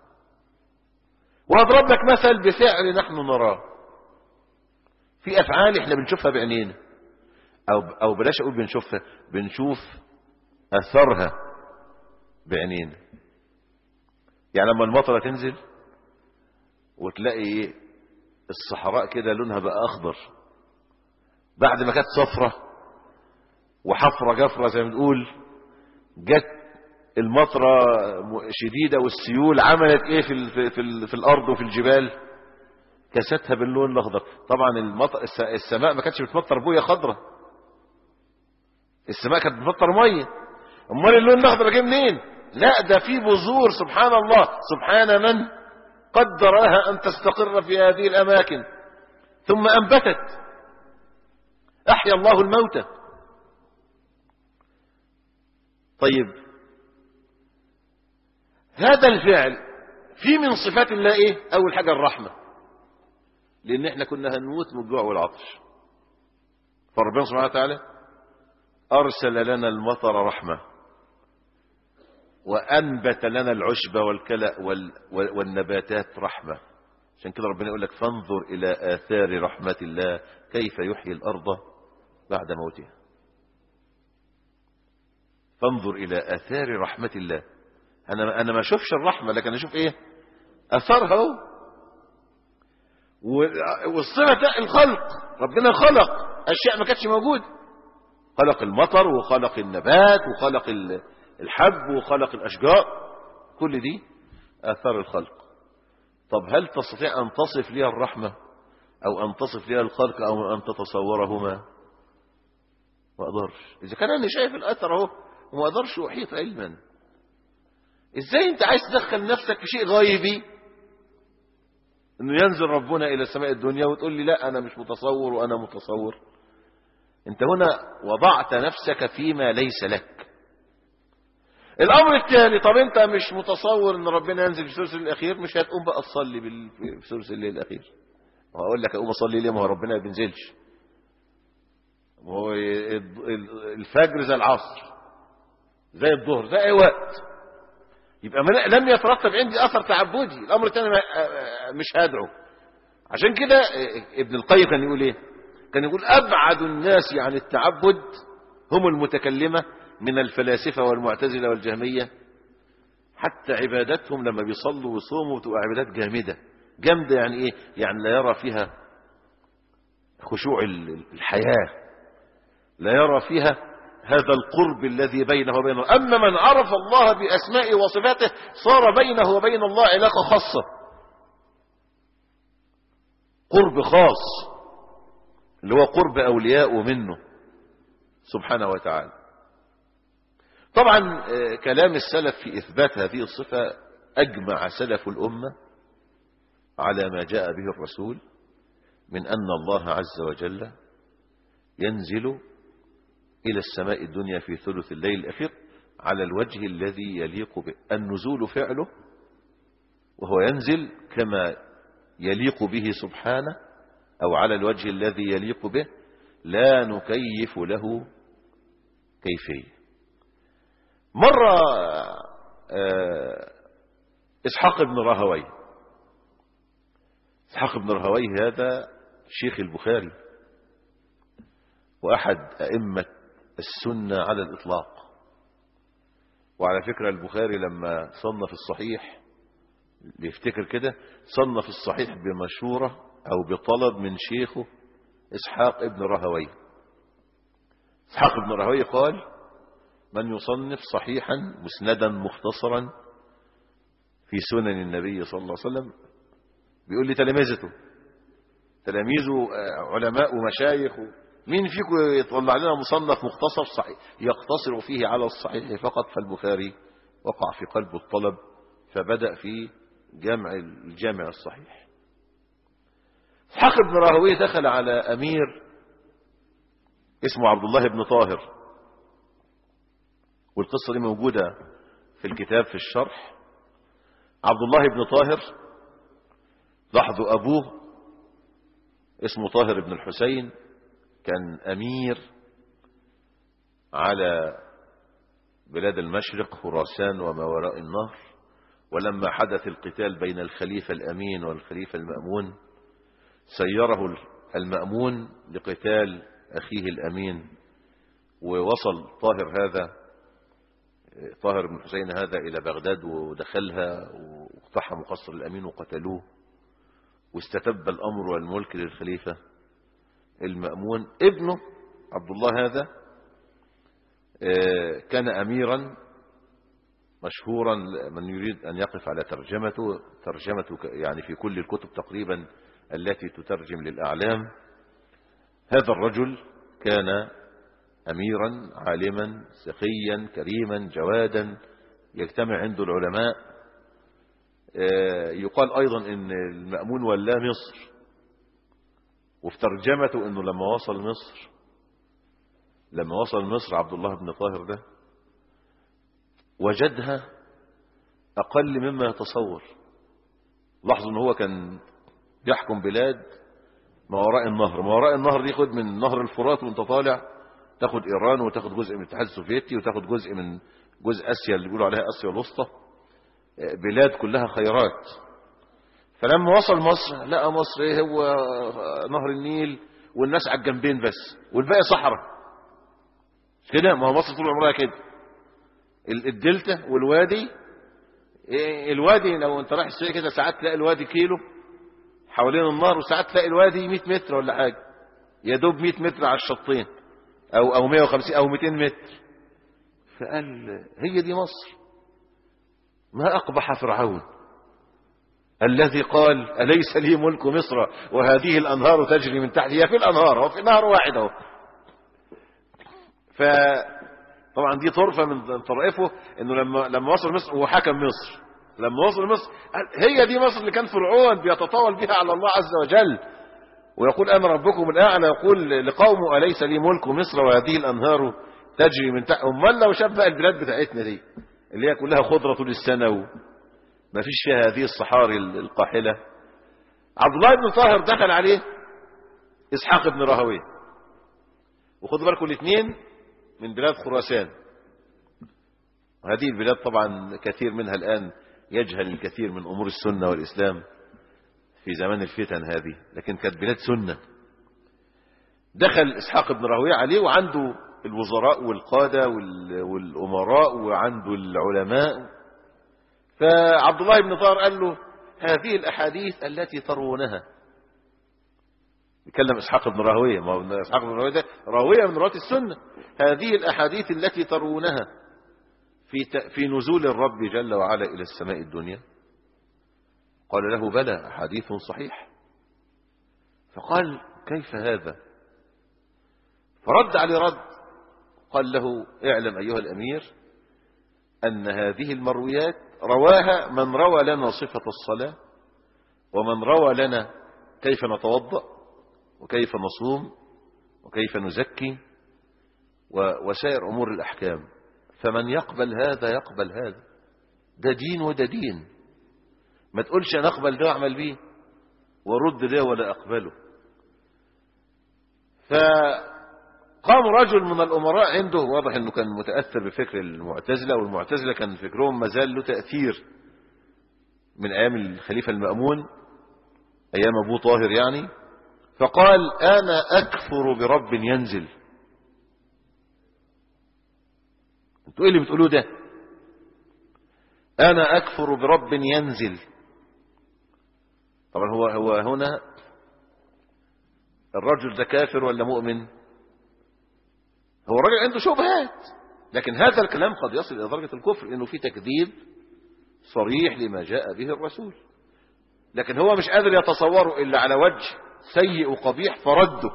وأضرب لك مثل بفعل نحن نراه، في أفعال احنا بنشوفها بعينينا، أو بلاش أقول بنشوفها، بنشوف أثرها بعينينا. يعني لما المطرة تنزل وتلاقي الصحراء كده لونها بقى أخضر بعد ما كانت صفرة وحفرة جفرة زي ما بنقول، جت المطرة شديدة والسيول عملت ايه في الارض وفي الجبال، كستها باللون الاخضر. طبعا السماء ما كانتش بتمطر بويه خضرة، السماء كانت بتمطر ميه. امال اللون الاخضر جه منين؟ لا ده في بذور. سبحان الله، سبحان من قدرها ان تستقر في هذه الاماكن ثم انبتت. احيا الله الموتى. طيب هذا الفعل في من صفات الله ايه؟ اول حاجة الرحمة، لان احنا كنا هنموت من الجوع والعطش، فربنا سبحانه وتعالى ارسل لنا المطر رحمة، وانبت لنا العشب والكلأ والنباتات رحمة. عشان كده ربنا يقول لك فانظر الى اثار رحمة الله كيف يحيي الارض بعد موتها. فانظر الى اثار رحمة الله. انا ما اشوفش الرحمة، لكن اشوف ايه؟ اثرها اهو. والصفة الخلق، ربنا خلق اشياء ما كانتش موجودة، خلق المطر وخلق النبات وخلق الحب وخلق الاشجار، كل دي اثار الخلق. طب هل تستطيع ان تصف لي الرحمة او ان تصف لي الخلق او ان تتصورهما؟ ما اقدرش. اذا كان انا شايف الاثر اهو وما اقدرش احيط علما، ازاي انت عايز تدخل نفسك في شيء غيبي انه ينزل ربنا الى سماء الدنيا وتقول لي لا انا مش متصور وانا متصور؟ انت هنا وضعت نفسك فيما ليس لك. الامر الثاني، طب انت مش متصور ان ربنا ينزل في ثلث الليل الاخير، مش هتقوم بقى تصلي في ثلث الليل الاخير. وهقول لك اقوم اصلي ليه؟ ما هو ربنا ما بينزلش. هو الفجر زي العصر زي الظهر زي اي وقت، يبقى لم يترتب عندي اثر تعبدي. الامر الثاني مش هدعو. عشان كده ابن القيم كان يقول ايه؟ كان يقول ابعد الناس عن التعبد هم المتكلمة من الفلاسفة والمعتزلة والجهمية. حتى عبادتهم لما بيصلوا ويصوموا بتبقى عبادات جامدة. يعني ايه؟ يعني لا يرى فيها خشوع الحياة، لا يرى فيها هذا القرب الذي بينه وبين الله. أما من عرف الله بأسمائه وصفاته صار بينه وبين الله علاقة خاصة، قرب خاص اللي هو قرب أولياء منه سبحانه وتعالى. طبعا كلام السلف في إثبات هذه الصفة أجمع سلف الأمة على ما جاء به الرسول من أن الله عز وجل ينزل إلى السماء الدنيا في ثلث الليل الأخير على الوجه الذي يليق به. النزول فعله، وهو ينزل كما يليق به سبحانه أو على الوجه الذي يليق به، لا نكيف له كيفية. مرة إسحاق بن راهويه، إسحاق بن راهويه هذا شيخ البخاري وأحد أئمة السنة على الإطلاق. وعلى فكرة البخاري لما صنف الصحيح، بيفتكر كده، صنف الصحيح بمشورة أو بطلب من شيخه إسحاق بن راهويه. إسحاق بن راهويه قال: من يصنف صحيحا مسندا مختصرا في سنن النبي صلى الله عليه وسلم، بيقول لي تلاميذه علماء ومشايخ، مين فيكم يطلع لنا مصنف مختصر صحيح يقتصر فيه على الصحيح فقط؟ فالبخاري وقع في قلبه الطلب فبدأ في الجامع الصحيح. إسحاق بن راهويه دخل على أمير اسمه عبد الله بن طاهر، والقصة دي موجودة في الكتاب في الشرح. عبد الله بن طاهر لاحظوا أبوه اسمه طاهر بن الحسين، كان أمير على بلاد المشرق خراسان وما وراء النهر. ولما حدث القتال بين الخليفة الأمين والخليفة المأمون، سيره المأمون لقتال أخيه الأمين، ووصل طاهر بن الحسين هذا إلى بغداد ودخلها واقتحموا قصر الأمين وقتلوه، واستتب الأمر والملك للخليفة المأمون. ابنه عبد الله هذا كان أميرا مشهورا، من يريد أن يقف على ترجمته يعني في كل الكتب تقريبا التي تترجم للأعلام. هذا الرجل كان أميرا عالما سخيا كريما جوادا، يجتمع عنده العلماء. يقال أيضا أن المأمون ولاه مصر، وفي ترجمته أنه لما وصل مصر عبد الله بن طاهر ده وجدها أقل مما يتصور. لاحظوا أنه هو كان يحكم بلاد ما وراء النهر دي، خد من نهر الفرات وانت طالع تاخد إيران، وتاخد جزء من الاتحاد السوفيتي، وتاخد جزء آسيا اللي بيقولوا عليها آسيا الوسطى، بلاد كلها خيرات. فلما وصل مصر لقى مصر هو نهر النيل والناس على الجنبين بس، والباقي صحراء كده. ما هو مصر طول عمرها كده، الدلتا والوادي. الوادي لو انت رايح السوق كده ساعات تلاقي الوادي كيلو حوالين النهر، وساعات تلاقي الوادي 100 متر ولا حاجه، يا دوب 100 متر على الشطين، او 150 او 200 متر. فقال هي دي مصر. ما أقبح فرعون الذي قال أليس لي ملك مصر وهذه الأنهار تجري من تحتي. هي في الأنهار، هو في نهر واحد اهو. فطبعا دي طرفة من طرائفه، انه لما وصل مصر وحكم مصر، لما وصل مصر هي دي مصر اللي كان فرعون بيتطاول بها على الله عز وجل ويقول أنا ربكم الأعلى، يقول لقومه أليس لي ملك مصر وهذه الأنهار تجري من تحت. امال لو شاف بقى البلاد بتاعتنا دي اللي هي كلها خضرة طول السنة وما فيش فيها هذه الصحاري القاحلة. عبد الله بن طاهر دخل عليه إسحاق بن راهويه، وخدوا بالكم الاثنين من بلاد خراسان. وهذه البلاد طبعا كثير منها الآن يجهل الكثير من أمور السنة والإسلام في زمان الفتن هذه، لكن كانت بلاد سنة. دخل إسحاق بن راهويه عليه، وعنده الوزراء والقادة والأمراء وعنده العلماء. فعبد الله بن طاهر قال له هذه الأحاديث التي تروونها، يكلم إسحاق بن راهويه، ما هو إسحاق بن راهويه ده راوية من رواة السنة. هذه الأحاديث التي تروونها في نزول الرب جل وعلا إلى السماء الدنيا. قال له بلى، حديث صحيح. فقال كيف هذا؟ فرد عليه رد، قال له اعلم أيها الأمير أن هذه المرويات رواها من روى لنا صفة الصلاة، ومن روى لنا كيف نتوضأ وكيف نصوم وكيف نزكي وسائر أمور الأحكام. فمن يقبل هذا يقبل هذا، ده دين وده دين. ما تقولش أنا أقبل ده وأعمل بيه ورد ده ولا أقبله. فقام رجل من الأمراء عنده، واضح أنه كان متأثر بفكر المعتزلة، والمعتزلة كان فكرهم ما زال له تأثير من أيام الخليفة المأمون، أيام أبو طاهر يعني. فقال أنا أكفر برب ينزل. انتوا ايه اللي بتقولوه ده؟ أنا أكفر برب ينزل. طبعا هو هنا الرجل ده كافر ولا مؤمن؟ هو الرجل عنده شبهات، لكن هذا الكلام قد يصل إلى درجة الكفر، إنه في تكذيب صريح لما جاء به الرسول، لكن هو مش قادر يتصوره إلا على وجه سيء وقبيح فرده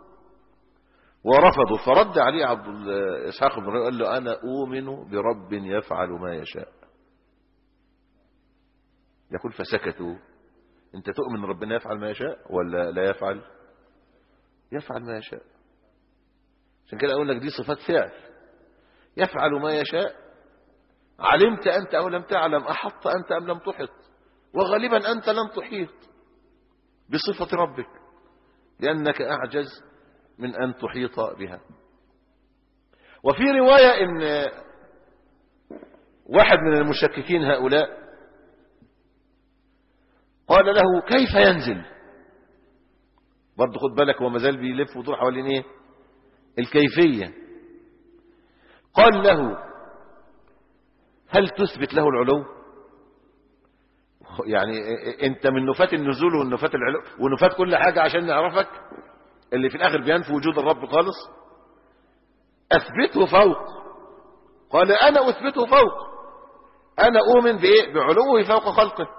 ورفضه. فرد عليه عبد إسحاق بن راهويه قال له أنا أؤمن برب يفعل ما يشاء. يقول فسكتوا. أنت تؤمن ربنا يفعل ما يشاء ولا لا يفعل؟ يفعل ما يشاء. عشان كده أقول لك دي صفات فعل، يفعل ما يشاء. علمت أنت أو لم تعلم، أحط أنت أم لم تحط، وغالبا أنت لم تحيط بصفة ربك لأنك أعجز من أن تحيط بها. وفي رواية إن واحد من المشككين هؤلاء قال له كيف ينزل؟ برضه خد بالك هو مازال بيلف ويدور حوالين ايه؟ الكيفية. قال له هل تثبت له العلو؟ يعني انت من نفاة النزول والنفاة العلو ونفاة كل حاجة عشان نعرفك اللي في الاخر بينفي وجود الرب خالص. اثبته فوق. قال انا اثبته فوق، انا اؤمن بايه؟ بعلوه فوق خلقه.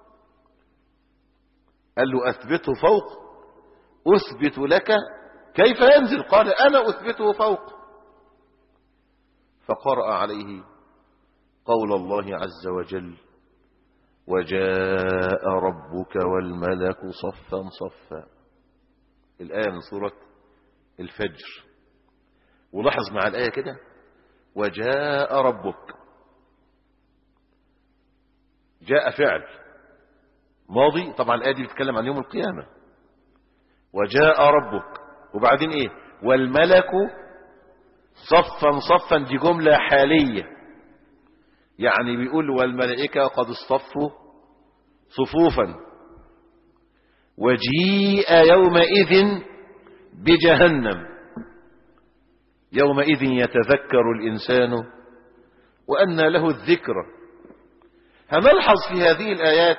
قال له اثبته فوق، اثبت لك كيف ينزل. قال انا اثبته فوق. فقرأ عليه قول الله عز وجل وجاء ربك والملك صفا صفا، الآية من سورة الفجر. ولاحظ مع الآية كده وجاء ربك، جاء فعل ماضي، طبعا الآية دي بتتكلم عن يوم القيامة. وجاء ربك وبعدين ايه؟ والملك صفا صفا، دي جملة حالية، يعني بيقول والملائكة قد اصطفوا صفوفا. وجيء يومئذ بجهنم، يومئذ يتذكر الإنسان وأنى له الذكرى. هنلحظ في هذه الآيات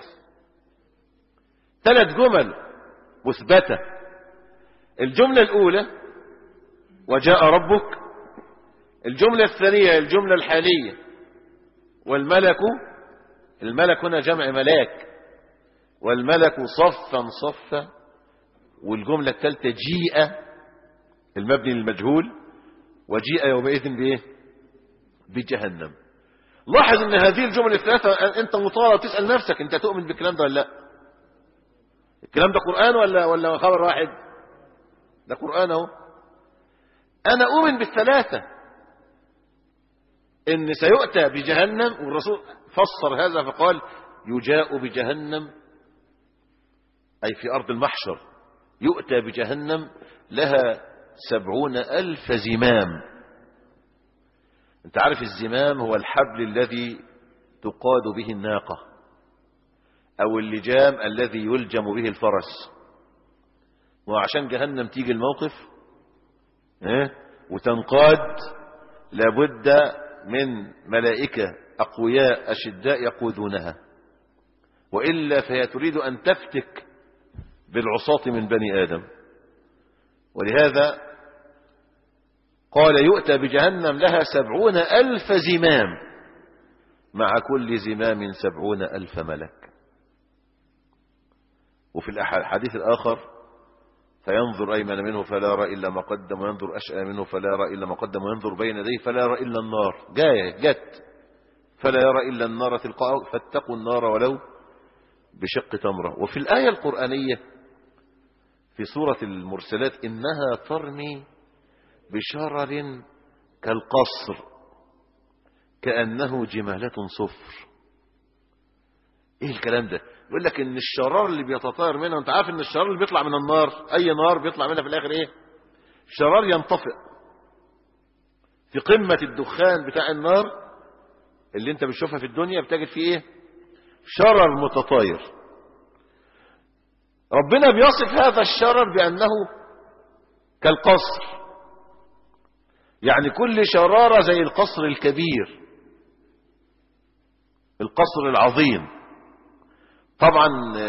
3 جمل مثبتة. الجملة الأولى وجاء ربك، الجملة الثانية الجملة الحالية والملك، الملك هنا جمع ملاك، والملك صفا صفا، والجملة الثالثة جيء المبني للمجهول، وجيء يومئذ بإيه؟ بجهنم. لاحظ ان هذه الجمل الثلاثة انت مطالب تسأل نفسك انت تؤمن بالكلام ده ولا لا؟ الكلام ده قرآن ولا خبر واحد؟ ده قرآن اهو. انا اؤمن بالثلاثة، ان سيؤتى بجهنم، والرسول فسر هذا فقال يجاء بجهنم اي في ارض المحشر، يؤتى بجهنم لها 70,000 زمام. انت عارف الزمام هو الحبل الذي تقاد به الناقة او اللجام الذي يلجم به الفرس. وعشان جهنم تيجي الموقف وتنقاد لابد من ملائكة أقوياء أشداء يقودونها، وإلا فهي تريد أن تفتك بالعصاة من بني آدم. ولهذا قال يؤتى بجهنم لها 70,000 زمام، مع كل زمام 70,000 ملك. وفي الحديث الآخر فينظر أيمن منه فلا يرى إلا ما قدم، وينظر أشأم منه فلا يرى إلا ما قدم، وينظر بين يديه فلا يرى إلا النار. جت فلا يرى إلا النار تلقاه، فاتقوا النار ولو بشق تمرة. وفي الآية القرآنية في سورة المرسلات إنها ترمي بشرر كالقصر كأنه جمالة صفر. ايه الكلام ده؟ يقول لك ان الشرار اللي بيتطاير منها، انت عارف ان الشرار اللي بيطلع من النار، اي نار بيطلع منها في الاخر ايه؟ شرار ينطفئ في قمة الدخان بتاع النار اللي انت بتشوفها في الدنيا، بتجد فيه ايه؟ شرر متطاير. ربنا بيصف هذا الشرر بأنه كالقصر، يعني كل شرارة زي القصر الكبير، القصر العظيم. طبعا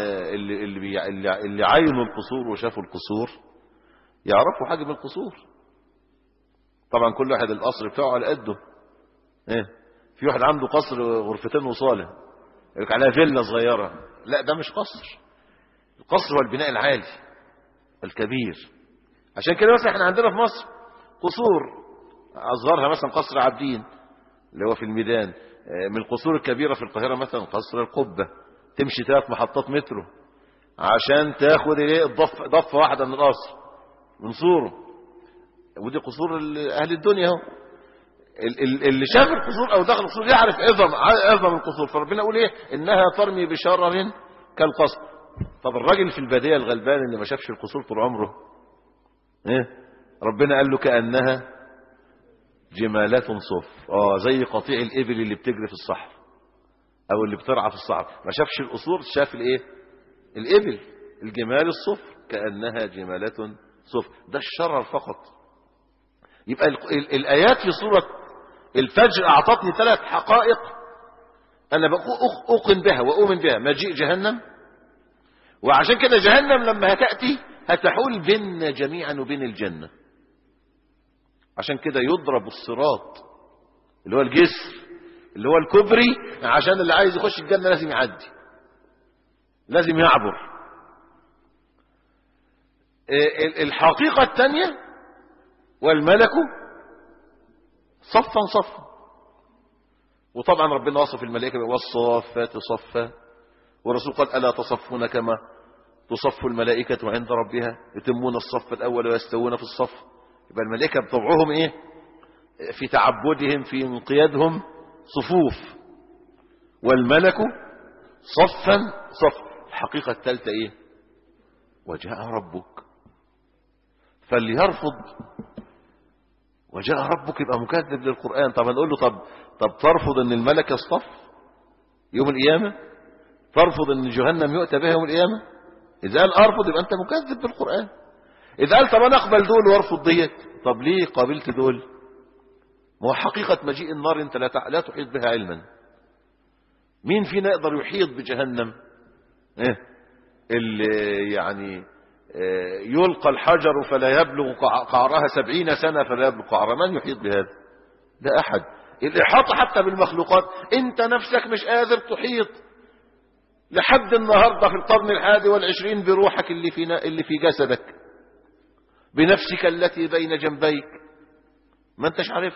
اللي عاينوا القصور وشافوا القصور يعرفوا حجم القصور. طبعا كل واحد القصر بتاعه على قده. ايه، في واحد عنده قصر غرفتين وصاله، يقولك عليها فيلا صغيره. لا، ده مش قصر. القصر هو البناء العالي الكبير. عشان كده مثلا احنا عندنا في مصر قصور، اصغرها مثلا قصر عابدين اللي هو في الميدان. من القصور الكبيره في القاهره مثلا قصر القبه، تمشي 3 محطات مترو عشان تاخد ايه ضفه واحده من القصر من سوره. ودي قصور اهل الدنيا اهو. اللي شاف القصور او دخل القصور يعرف عظم القصور. فربنا يقول ايه؟ انها ترمي بشرر كالقصر. طب الراجل في الباديه الغلبان اللي ما شافش القصور طول عمره، ايه ربنا قال له؟ كأنها جمالات صفر. زي قطيع الابل اللي بتجري في الصحراء او اللي بترعى في الصحراء، ما شافش القصور، شاف الايه؟ الابل، الجمال الصفر، كأنها جمالات صفر. ده الشرر فقط. يبقى الآيات في سورة الفجر أعطتني 3 حقائق أنا أوقن بها وأؤمن بها: مجيء جهنم، وعشان كده جهنم لما هتأتي هتحول بيننا جميعا وبين الجنة. عشان كده يضرب الصراط اللي هو الجسر اللي هو الكبري، عشان اللي عايز يخش الجنة لازم يعدي، لازم يعبر. الحقيقة الثانية: والملك صفا صفا. وطبعا ربنا وصف الملائكة والصافات صفا، والرسول قال: ألا تصفون كما تصف الملائكة عند ربها، يتمون الصف الأول ويستوون في الصف. يبقى الملائكة بطبعهم ايه؟ في تعبدهم في انقيادهم صفوف. والملك صفا صفا. الحقيقة الثالثة ايه؟ وجاء ربك. فاللي يرفض وجاء ربك يبقى مكذب للقرآن. طب هنقول له طب ترفض ان الملك يصطف يوم القيامة؟ ترفض ان جهنم يؤتى بها يوم القيامة؟ اذا قال ارفض يبقى انت مكذب بالقرآن. اذا قال طب انا اقبل دول وارفض ديت، طب ليه قابلت دول؟ ما هو حقيقة مجيء النار انت لا تحيط بها علما. مين فينا يقدر يحيط بجهنم؟ اللي يعني يلقى الحجر فلا يبلغ قعرها 70 سنة فلا يبلغ قعرها. من يحيط بهذا؟ لا أحد. الإحاطة حتى بالمخلوقات انت نفسك مش قادر تحيط لحد النهاردة في القرن 21 بروحك اللي في جسدك، بنفسك التي بين جنبيك، ما انتش عارف.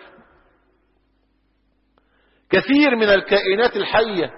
كثير من الكائنات الحية،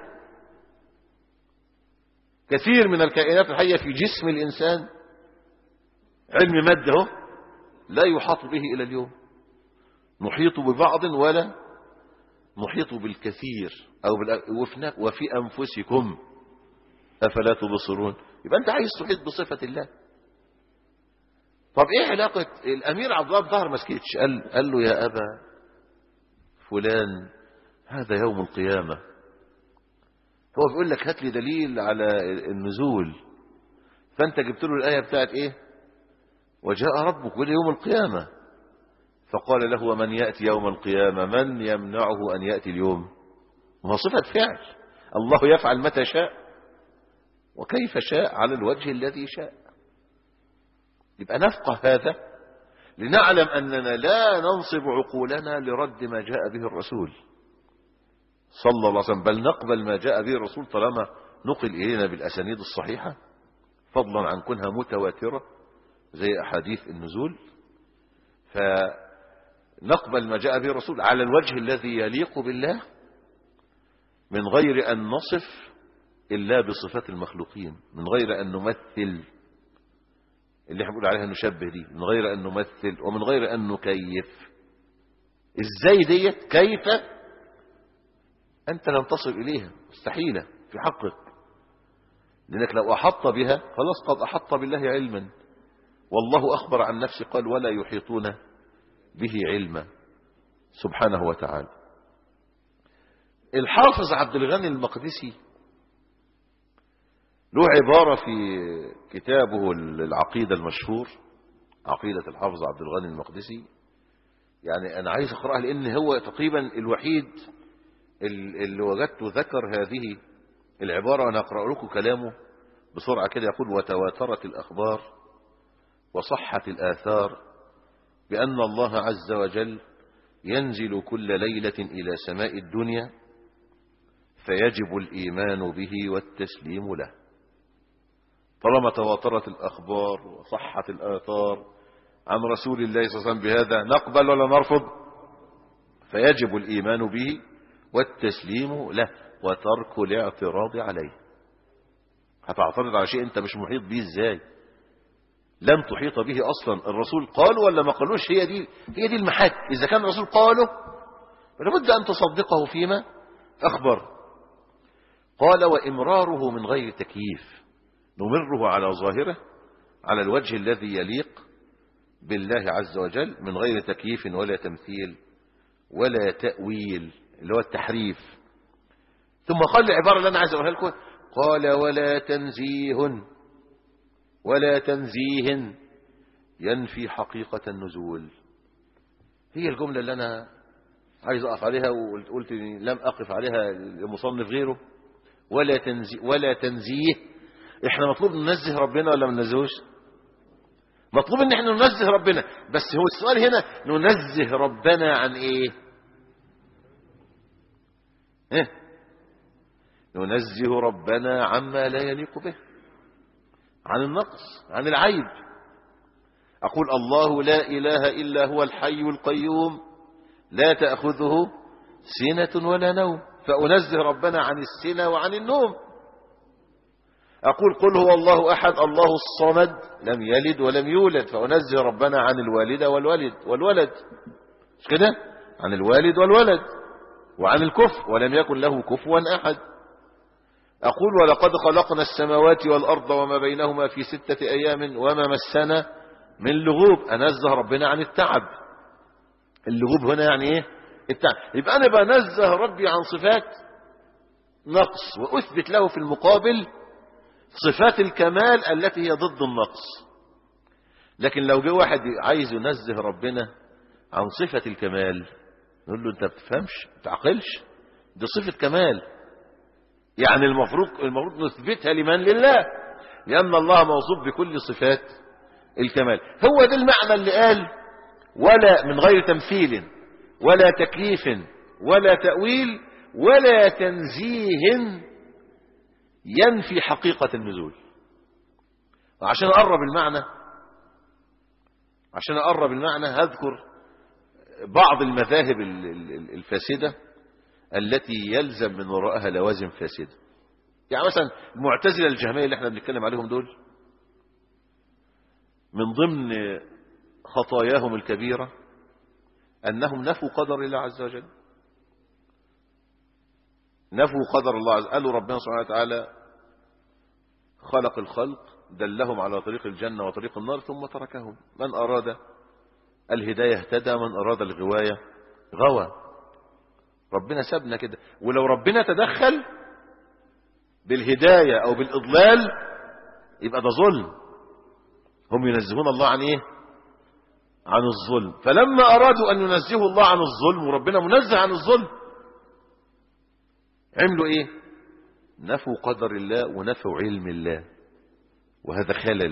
كثير من الكائنات الحية في جسم الإنسان علم ماده لا يحاط به إلى اليوم. نحيط ببعض ولا نحيط بالكثير وفي أنفسكم أفلا تبصرون. يبقى أنت عايز تحيط بصفة الله. طب إيه علاقة الأمير عبد الله الظاهر؟ ما سكتش، قال له: يا أبا فلان هذا يوم القيامة. هو بيقول لك هات لي دليل على النزول، فأنت جبت له الآية بتاعت إيه؟ وجاء ربك يوم القيامة. فقال له: ومن يأتي يوم القيامة؟ من يمنعه أن يأتي اليوم؟ وهو صفة فعل، الله يفعل متى شاء وكيف شاء على الوجه الذي شاء. يبقى نفقه هذا لنعلم أننا لا ننصب عقولنا لرد ما جاء به الرسول صلى الله عليه وسلم، بل نقبل ما جاء به الرسول طالما نقل إلينا بالأسانيد الصحيحة، فضلا عن كونها متواترة زي أحاديث النزول. فنقبل ما جاء به الرسول على الوجه الذي يليق بالله، من غير أن نصف إلا بصفات المخلوقين، من غير أن نمثل اللي احنا بنقول عليها نشبه دي، من غير أن نمثل ومن غير أن نكيف. ازاي ديت؟ كيف؟ أنت لم تصل إليها، مستحيلة في حقك، لأنك لو أحط بها خلاص قد أحط بالله علما، والله أخبر عن نفسه قال ولا يحيطون به علما سبحانه وتعالى. الحافظ عبد الغني المقدسي له عبارة في كتابه العقيدة المشهور، عقيدة الحافظ عبد الغني المقدسي، يعني أنا عايز أقرأها لأن هو تقريبا الوحيد اللي وجدته ذكر هذه العبارة، وأنا أقرأ لكم كلامه بسرعة كده. يقول: وتواترت الأخبار وصحت الآثار بأن الله عز وجل ينزل كل ليلة إلى سماء الدنيا، فيجب الإيمان به والتسليم له. طالما تواترت الأخبار وصحت الآثار عن رسول الله صلى الله عليه وسلم بهذا، نقبل ولا نرفض؟ فيجب الإيمان به والتسليم له وترك الاعتراض عليه. هتعترض على شيء انت مش محيط به ازاي؟ لم تحيط به اصلا. الرسول قال ولا ما قالوش؟ هي دي المحك. اذا كان الرسول قاله لابد ان تصدقه فيما اخبر. قال: وامراره من غير تكييف، نمره على ظاهره على الوجه الذي يليق بالله عز وجل، من غير تكييف ولا تمثيل ولا تأويل اللي هو التحريف. ثم قال العبارة اللي انا عايز اقولها لكم، قال: ولا تنزيه ينفي حقيقة النزول. هي الجملة اللي أنا عايز أقف عليها، وقلت لم أقف عليها المصنف غيره. ولا تنزيه. إحنا مطلوب ننزه ربنا ولا ما ننزهوش؟ مطلوب إن إحنا ننزه ربنا، بس هو السؤال هنا ننزه ربنا عن إيه؟ ننزه ربنا عما لا يليق به، عن النقص، عن العيب. أقول: الله لا إله إلا هو الحي القيوم لا تأخذه سنة ولا نوم، فأنزه ربنا عن السنة وعن النوم. أقول: قل هو الله أحد الله الصمد لم يلد ولم يولد، فأنزه ربنا عن الوالدة والولد مش كده؟ عن الوالد والولد وعن الكفر، ولم يكن له كفوا أحد. أقول: ولقد خلقنا السماوات والأرض وما بينهما في 6 أيام وما مسنا من لغوب. أنزه ربنا عن التعب. اللغوب هنا يعني إيه؟ التعب. يبقى أنا بنزه ربي عن صفات نقص، وأثبت له في المقابل صفات الكمال التي هي ضد النقص. لكن لو جه واحد عايز ينزه ربنا عن صفة الكمال، نقول له: أنت بتفهمش، ما تعقلش، دي صفة كمال. يعني المفروض نثبتها لله، لأن الله موصوف بكل صفات الكمال. هو ده المعنى اللي قال: ولا من غير تمثيل ولا تكييف ولا تأويل ولا تنزيه ينفي حقيقة النزول. وعشان أقرب المعنى هذكر بعض المذاهب الفاسدة التي يلزم من وراءها لوازم فاسدة. يعني مثلا المعتزلة الجهمية اللي احنا بنتكلم عليهم دول، من ضمن خطاياهم الكبيرة أنهم نفوا قدر الله عز وجل. نفوا قدر الله عز وجل. قالوا ربنا سبحانه وتعالى خلق الخلق، دلهم على طريق الجنة وطريق النار، ثم تركهم. من أراد الهداية اهتدى، من أراد الغواية غوى. ربنا سابنا كده. ولو ربنا تدخل بالهداية أو بالإضلال يبقى ده ظلم. هم ينزهون الله عن إيه؟ عن الظلم. فلما أرادوا أن ينزهوا الله عن الظلم، وربنا منزه عن الظلم، عملوا إيه؟ نفوا قدر الله ونفوا علم الله، وهذا خلل.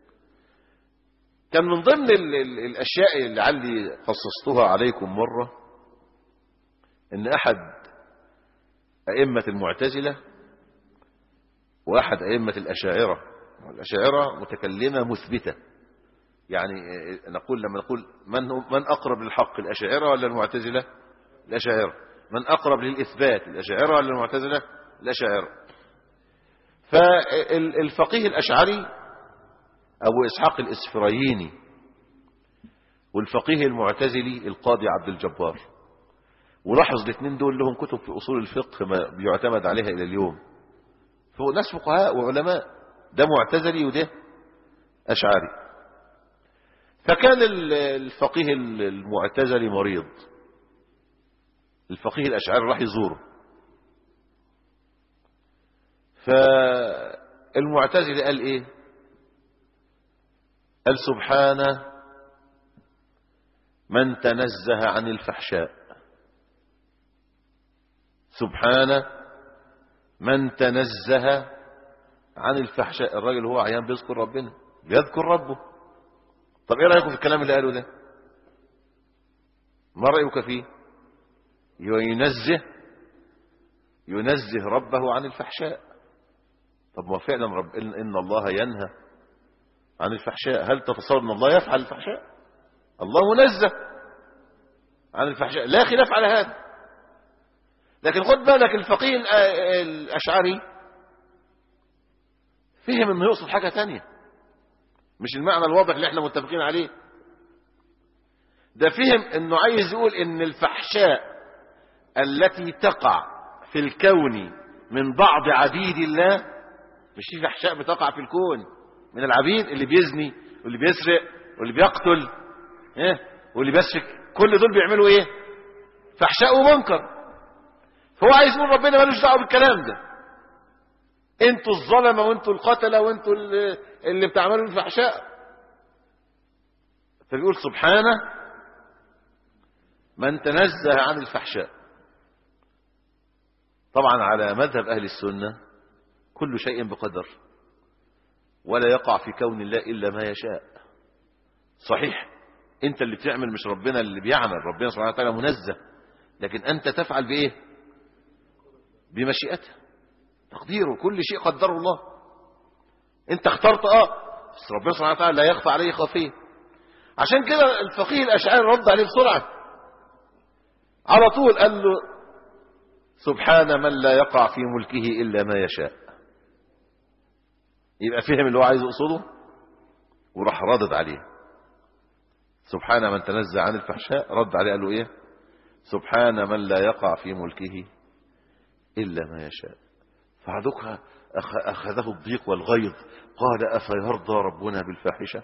كان من ضمن الأشياء اللي لعلي خصصتها عليكم مرة، إن أحد أئمة المعتزلة وأحد أئمة الأشاعرة متكلمة مثبتة. يعني نقول لما نقول من أقرب للحق، الأشاعرة ولا المعتزلة؟ الأشاعرة. من أقرب للإثبات، الأشاعرة ولا المعتزلة؟ الأشاعرة. فالفقيه الأشعري أبو إسحاق الإسفرايني والفقيه المعتزلي القاضي عبد الجبار. ولاحظ الاثنين دول لهم كتب في أصول الفقه ما بيعتمد عليها إلى اليوم، ناس فقهاء وعلماء، ده معتزلي وده أشعري. فكان الفقيه المعتزلي مريض، الفقيه الأشعري راح يزوره، فالمعتزلي قال ايه؟ قال سبحان من تنزه عن الفحشاء، سبحان من تنزه عن الفحشاء. الراجل هو عيان بيذكر ربنا، بيذكر ربه. طب ايه رأيكم في الكلام اللي قاله ده؟ ما رأيك فيه؟ ينزه ربه عن الفحشاء. طب ما فعلا إن الله ينهى عن الفحشاء. هل تتصور أن الله يفعل الفحشاء؟ الله منزه عن الفحشاء، لا خلاف على هذا. لكن خد بالك الفقيه الأشعري فهم أنه يقصد حاجة تانية، مش المعنى الواضح اللي احنا متفقين عليه. ده فهم أنه عايز يقول أن الفحشاء التي تقع في الكون من بعض عبيد الله، مش في فحشاء بتقع في الكون من العبيد، اللي بيزني واللي بيسرق واللي بيقتل واللي بيسفك، كل دول بيعملوا ايه؟ فحشاء ومنكر. فهو عايز يقول ربنا مالوش دعوه بالكلام ده، انتوا الظلمه وانتوا القتله وانتوا اللي بتعملوا الفحشاء. فبيقول سبحانه من تنزه عن الفحشاء. طبعا على مذهب اهل السنه كل شيء بقدر، ولا يقع في كون الله إلا ما يشاء. صحيح انت اللي بتعمل مش ربنا اللي بيعمل، ربنا سبحانه وتعالى منزه، لكن انت تفعل بايه؟ بمشيئته، تقديره، كل شيء قدره الله. انت اخترت بس ربنا سبحانه وتعالى لا يخفى عليه خافيه. عشان كده الفقيه الأشعري رد عليه بسرعة على طول، قال له سبحان من لا يقع في ملكه إلا ما يشاء. يبقى فهم اللي هو عايز يقصده وراح ردد عليه. سبحان من تنزه عن الفحشاء، رد عليه قال له ايه؟ سبحان من لا يقع في ملكه إلا ما يشاء. فعدوك أخذه الضيق والغيظ، قال أفيرضى ربنا بالفاحشة؟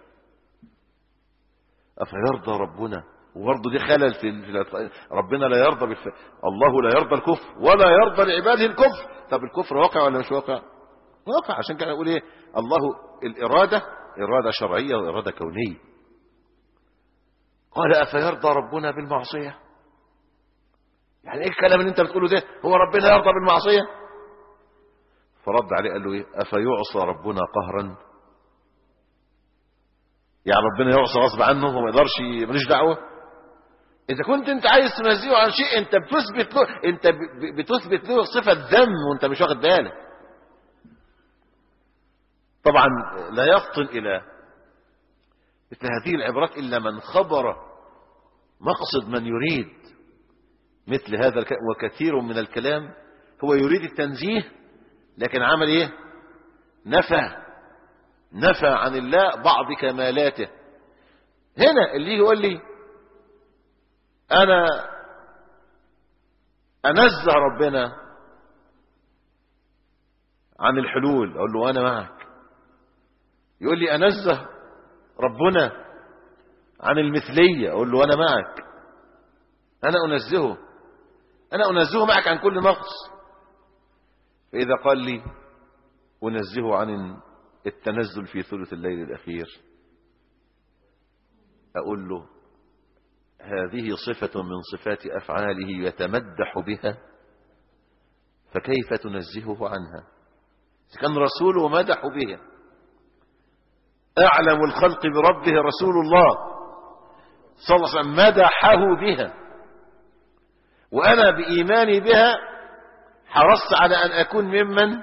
أفيرضى ربنا؟ وبرضه دي خلل في ربنا لا يرضى الله لا يرضى الكفر ولا يرضى لعباده الكفر. طب الكفر واقع ولا مش واقع؟ واقع. عشان كده نقول ايه؟ الله الإرادة إرادة شرعية وإرادة كونية. قال أفيرضى ربنا بالمعصية؟ يعني ايه الكلام اللي انت بتقوله ده؟ هو ربنا يرضى بالمعصية؟ فرد عليه قال له ايه؟ أفيعصى ربنا قهرا؟ يعني ربنا يعصى غصب عنه وما يقدرش، ماليش دعوة؟ إذا كنت انت عايز تنزيه عن شيء انت بتثبت له صفة ذم وانت مش واخد بالك. طبعا لا يفطن إلى مثل هذه العبارات إلا من خبر مقصد من يريد مثل هذا وكثير من الكلام هو يريد التنزيه، لكن عمل ايه؟ نفى عن الله بعض كمالاته. هنا اللي يقول لي انا انزه ربنا عن الحلول، اقول له انا معك. يقول لي انزه ربنا عن المثلية، اقول له انا معك. انا انزهه معك عن كل نقص. فاذا قال لي انزهه عن التنزل في ثلث الليل الأخير، أقول له هذه صفة من صفات أفعاله يتمدح بها، فكيف تنزهه عنها؟ كان رسوله مدح بها. أعلم الخلق بربه رسول الله صلى الله عليه وسلم مدحه بها، وأنا بإيماني بها حرصت على أن أكون ممن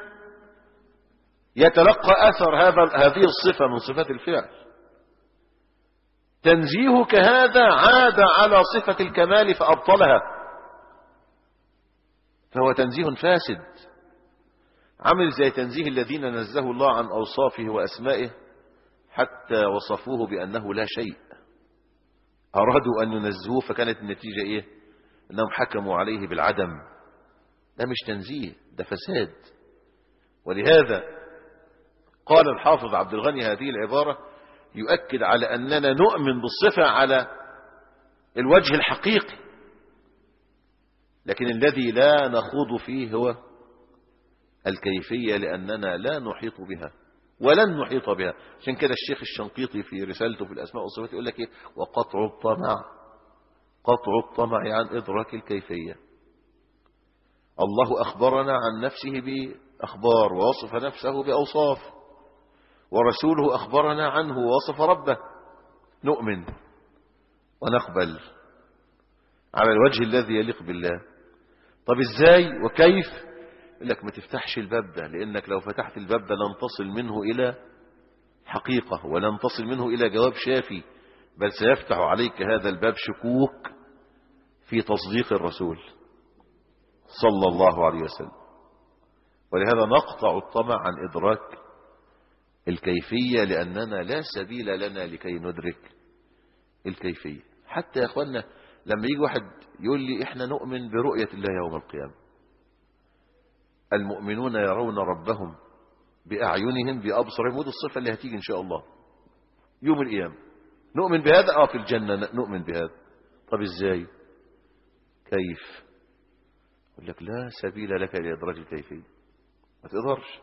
يتلقى أثر هذه الصفة من صفات الفعل. تنزيهك هذا عاد على صفة الكمال فأبطلها، فهو تنزيه فاسد، عمل زي تنزيه الذين نزهوا الله عن أوصافه وأسمائه حتى وصفوه بأنه لا شيء، أرادوا أن ينزهوه، فكانت النتيجة إيه؟ أنهم حكموا عليه بالعدم. ده مش تنزيه، ده فساد. ولهذا قال الحافظ عبد الغني هذه العبارة يؤكد على أننا نؤمن بالصفة على الوجه الحقيقي، لكن الذي لا نخوض فيه هو الكيفية، لأننا لا نحيط بها ولن نحيط بها. عشان كده الشيخ الشنقيطي في رسالته في الأسماء والصفات يقول لك إيه؟ وقطع الطمع، قطع الطمع عن إدراك الكيفية. الله أخبرنا عن نفسه بأخبار ووصف نفسه بأوصاف، ورسوله أخبرنا عنه ووصف ربه، نؤمن ونقبل على الوجه الذي يليق بالله. طب إزاي وكيف؟ يقول لك ما تفتحش الباب ده، لأنك لو فتحت الباب ده لن تصل منه إلى حقيقة ولن تصل منه إلى جواب شافي، بل سيفتح عليك هذا الباب شكوك في تصديق الرسول صلى الله عليه وسلم. ولهذا نقطع الطمع عن إدراك الكيفية، لأننا لا سبيل لنا لكي ندرك الكيفية. حتى يا أخوانا لما يجي واحد يقول لي إحنا نؤمن برؤية الله يوم القيامة، المؤمنون يرون ربهم بأعينهم بأبصارهم، ودي الصفة اللي هتيجي إن شاء الله يوم القيامة. نؤمن بهذا؟ في الجنة نؤمن بهذا. طب إزاي؟ كيف؟ يقول لك لا سبيل لك لإدراج الكيفية، ما تقدرش.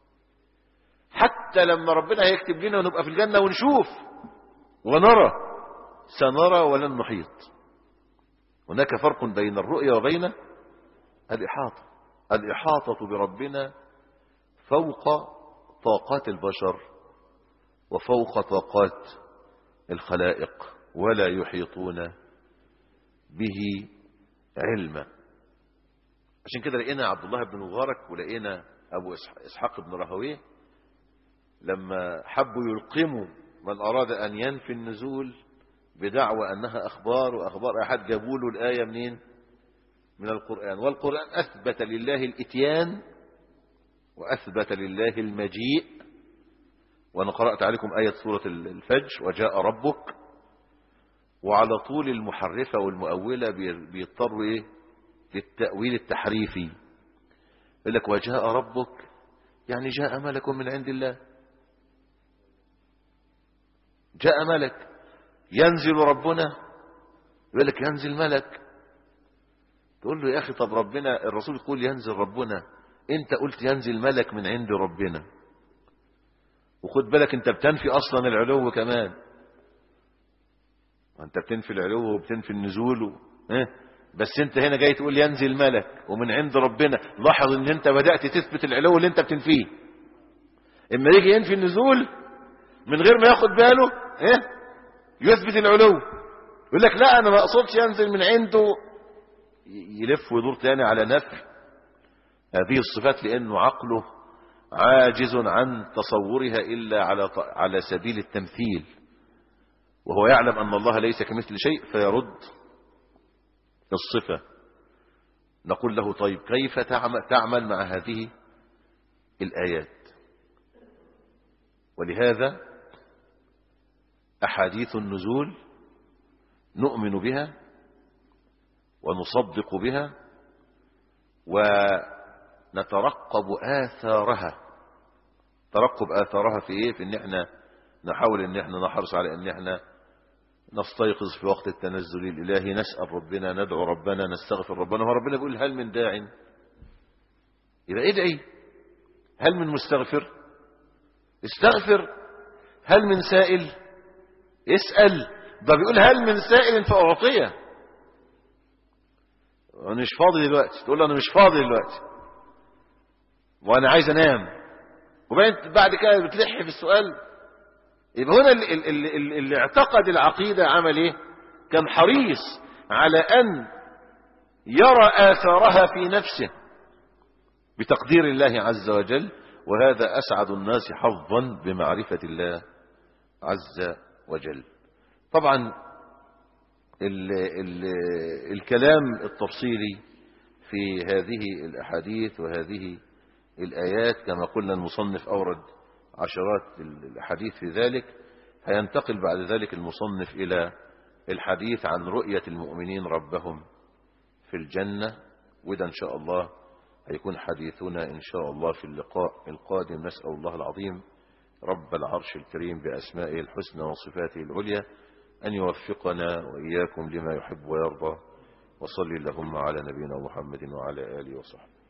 حتى لما ربنا هيكتب لنا ونبقى في الجنة ونشوف ونرى، سنرى ولن نحيط. هناك فرق بين الرؤية وبين الإحاطة. الإحاطة بربنا فوق طاقات البشر وفوق طاقات الخلائق، ولا يحيطون به علما. عشان كده لقينا عبد الله بن مبارك ولقينا أبو إسحاق بن راهويه لما حبوا يلقموا من أراد أن ينفي النزول بدعوى أنها أخبار وأخبار أحد، جابوا له الآية منين؟ من القرآن. والقرآن أثبت لله الإتيان وأثبت لله المجيء. وأنا قرأت عليكم آية سورة الفجر وجاء ربك، وعلى طول المحرفة والمؤولة بيضطروا إيه؟ للتأويل التحريفي. يقول لك وجاء ربك يعني جاء ملك من عند الله، جاء ملك. ينزل ربنا، يقول لك ينزل ملك. تقول له يا أخي طب ربنا الرسول يقول ينزل ربنا، انت قلت ينزل ملك من عند ربنا، وخد بالك انت بتنفي اصلا العلو كمان. وانت بتنفي العلو وبتنفي النزول بس انت هنا جاي تقول ينزل ملك ومن عند ربنا. لاحظ ان انت بدأت تثبت العلو اللي انت بتنفيه. اما يجي ينفي النزول من غير ما ياخد باله يثبت العلو، يقول لك لا انا ما اقصدش ينزل من عنده، يلف ويدور تاني على نفي هذه الصفات، لانه عقله عاجز عن تصورها الا على سبيل التمثيل، وهو يعلم ان الله ليس كمثل شيء فيرد الصفة. نقول له طيب كيف تعمل مع هذه الآيات؟ ولهذا أحاديث النزول نؤمن بها ونصدق بها ونترقب آثارها. ترقب آثارها في إيه؟ في إن إحنا نحاول إن إحنا نحرص على إن إحنا نستيقظ في وقت التنزل الإلهي، نسأل ربنا، ندعو ربنا، نستغفر ربنا. وربنا بيقول هل من داع؟ يبقى ادعي. هل من مستغفر؟ استغفر. هل من سائل؟ اسأل. ده بيقول هل من سائل فأعطيه. أنا مش فاضي دلوقتي، تقول له أنا مش فاضي دلوقتي وأنا عايز أنام، وبعدين بعد كده بتلح في السؤال. يبقى هنا اللي اعتقد العقيدة عمل ايه؟ كان حريص على أن يرى آثارها في نفسه بتقدير الله عز وجل، وهذا أسعد الناس حظا بمعرفة الله عز وجل. طبعا الكلام التفصيلي في هذه الأحاديث وهذه الآيات كما قلنا المصنف أورد عشرات الحديث في ذلك. هينتقل بعد ذلك المصنف إلى الحديث عن رؤية المؤمنين ربهم في الجنة، وده إن شاء الله هيكون حديثنا إن شاء الله في اللقاء القادم. نسأل الله العظيم رب العرش الكريم بأسمائه الحسنى وصفاته العليا أن يوفقنا وإياكم لما يحب ويرضى. وصلي اللهم على نبينا محمد وعلى آله وصحبه.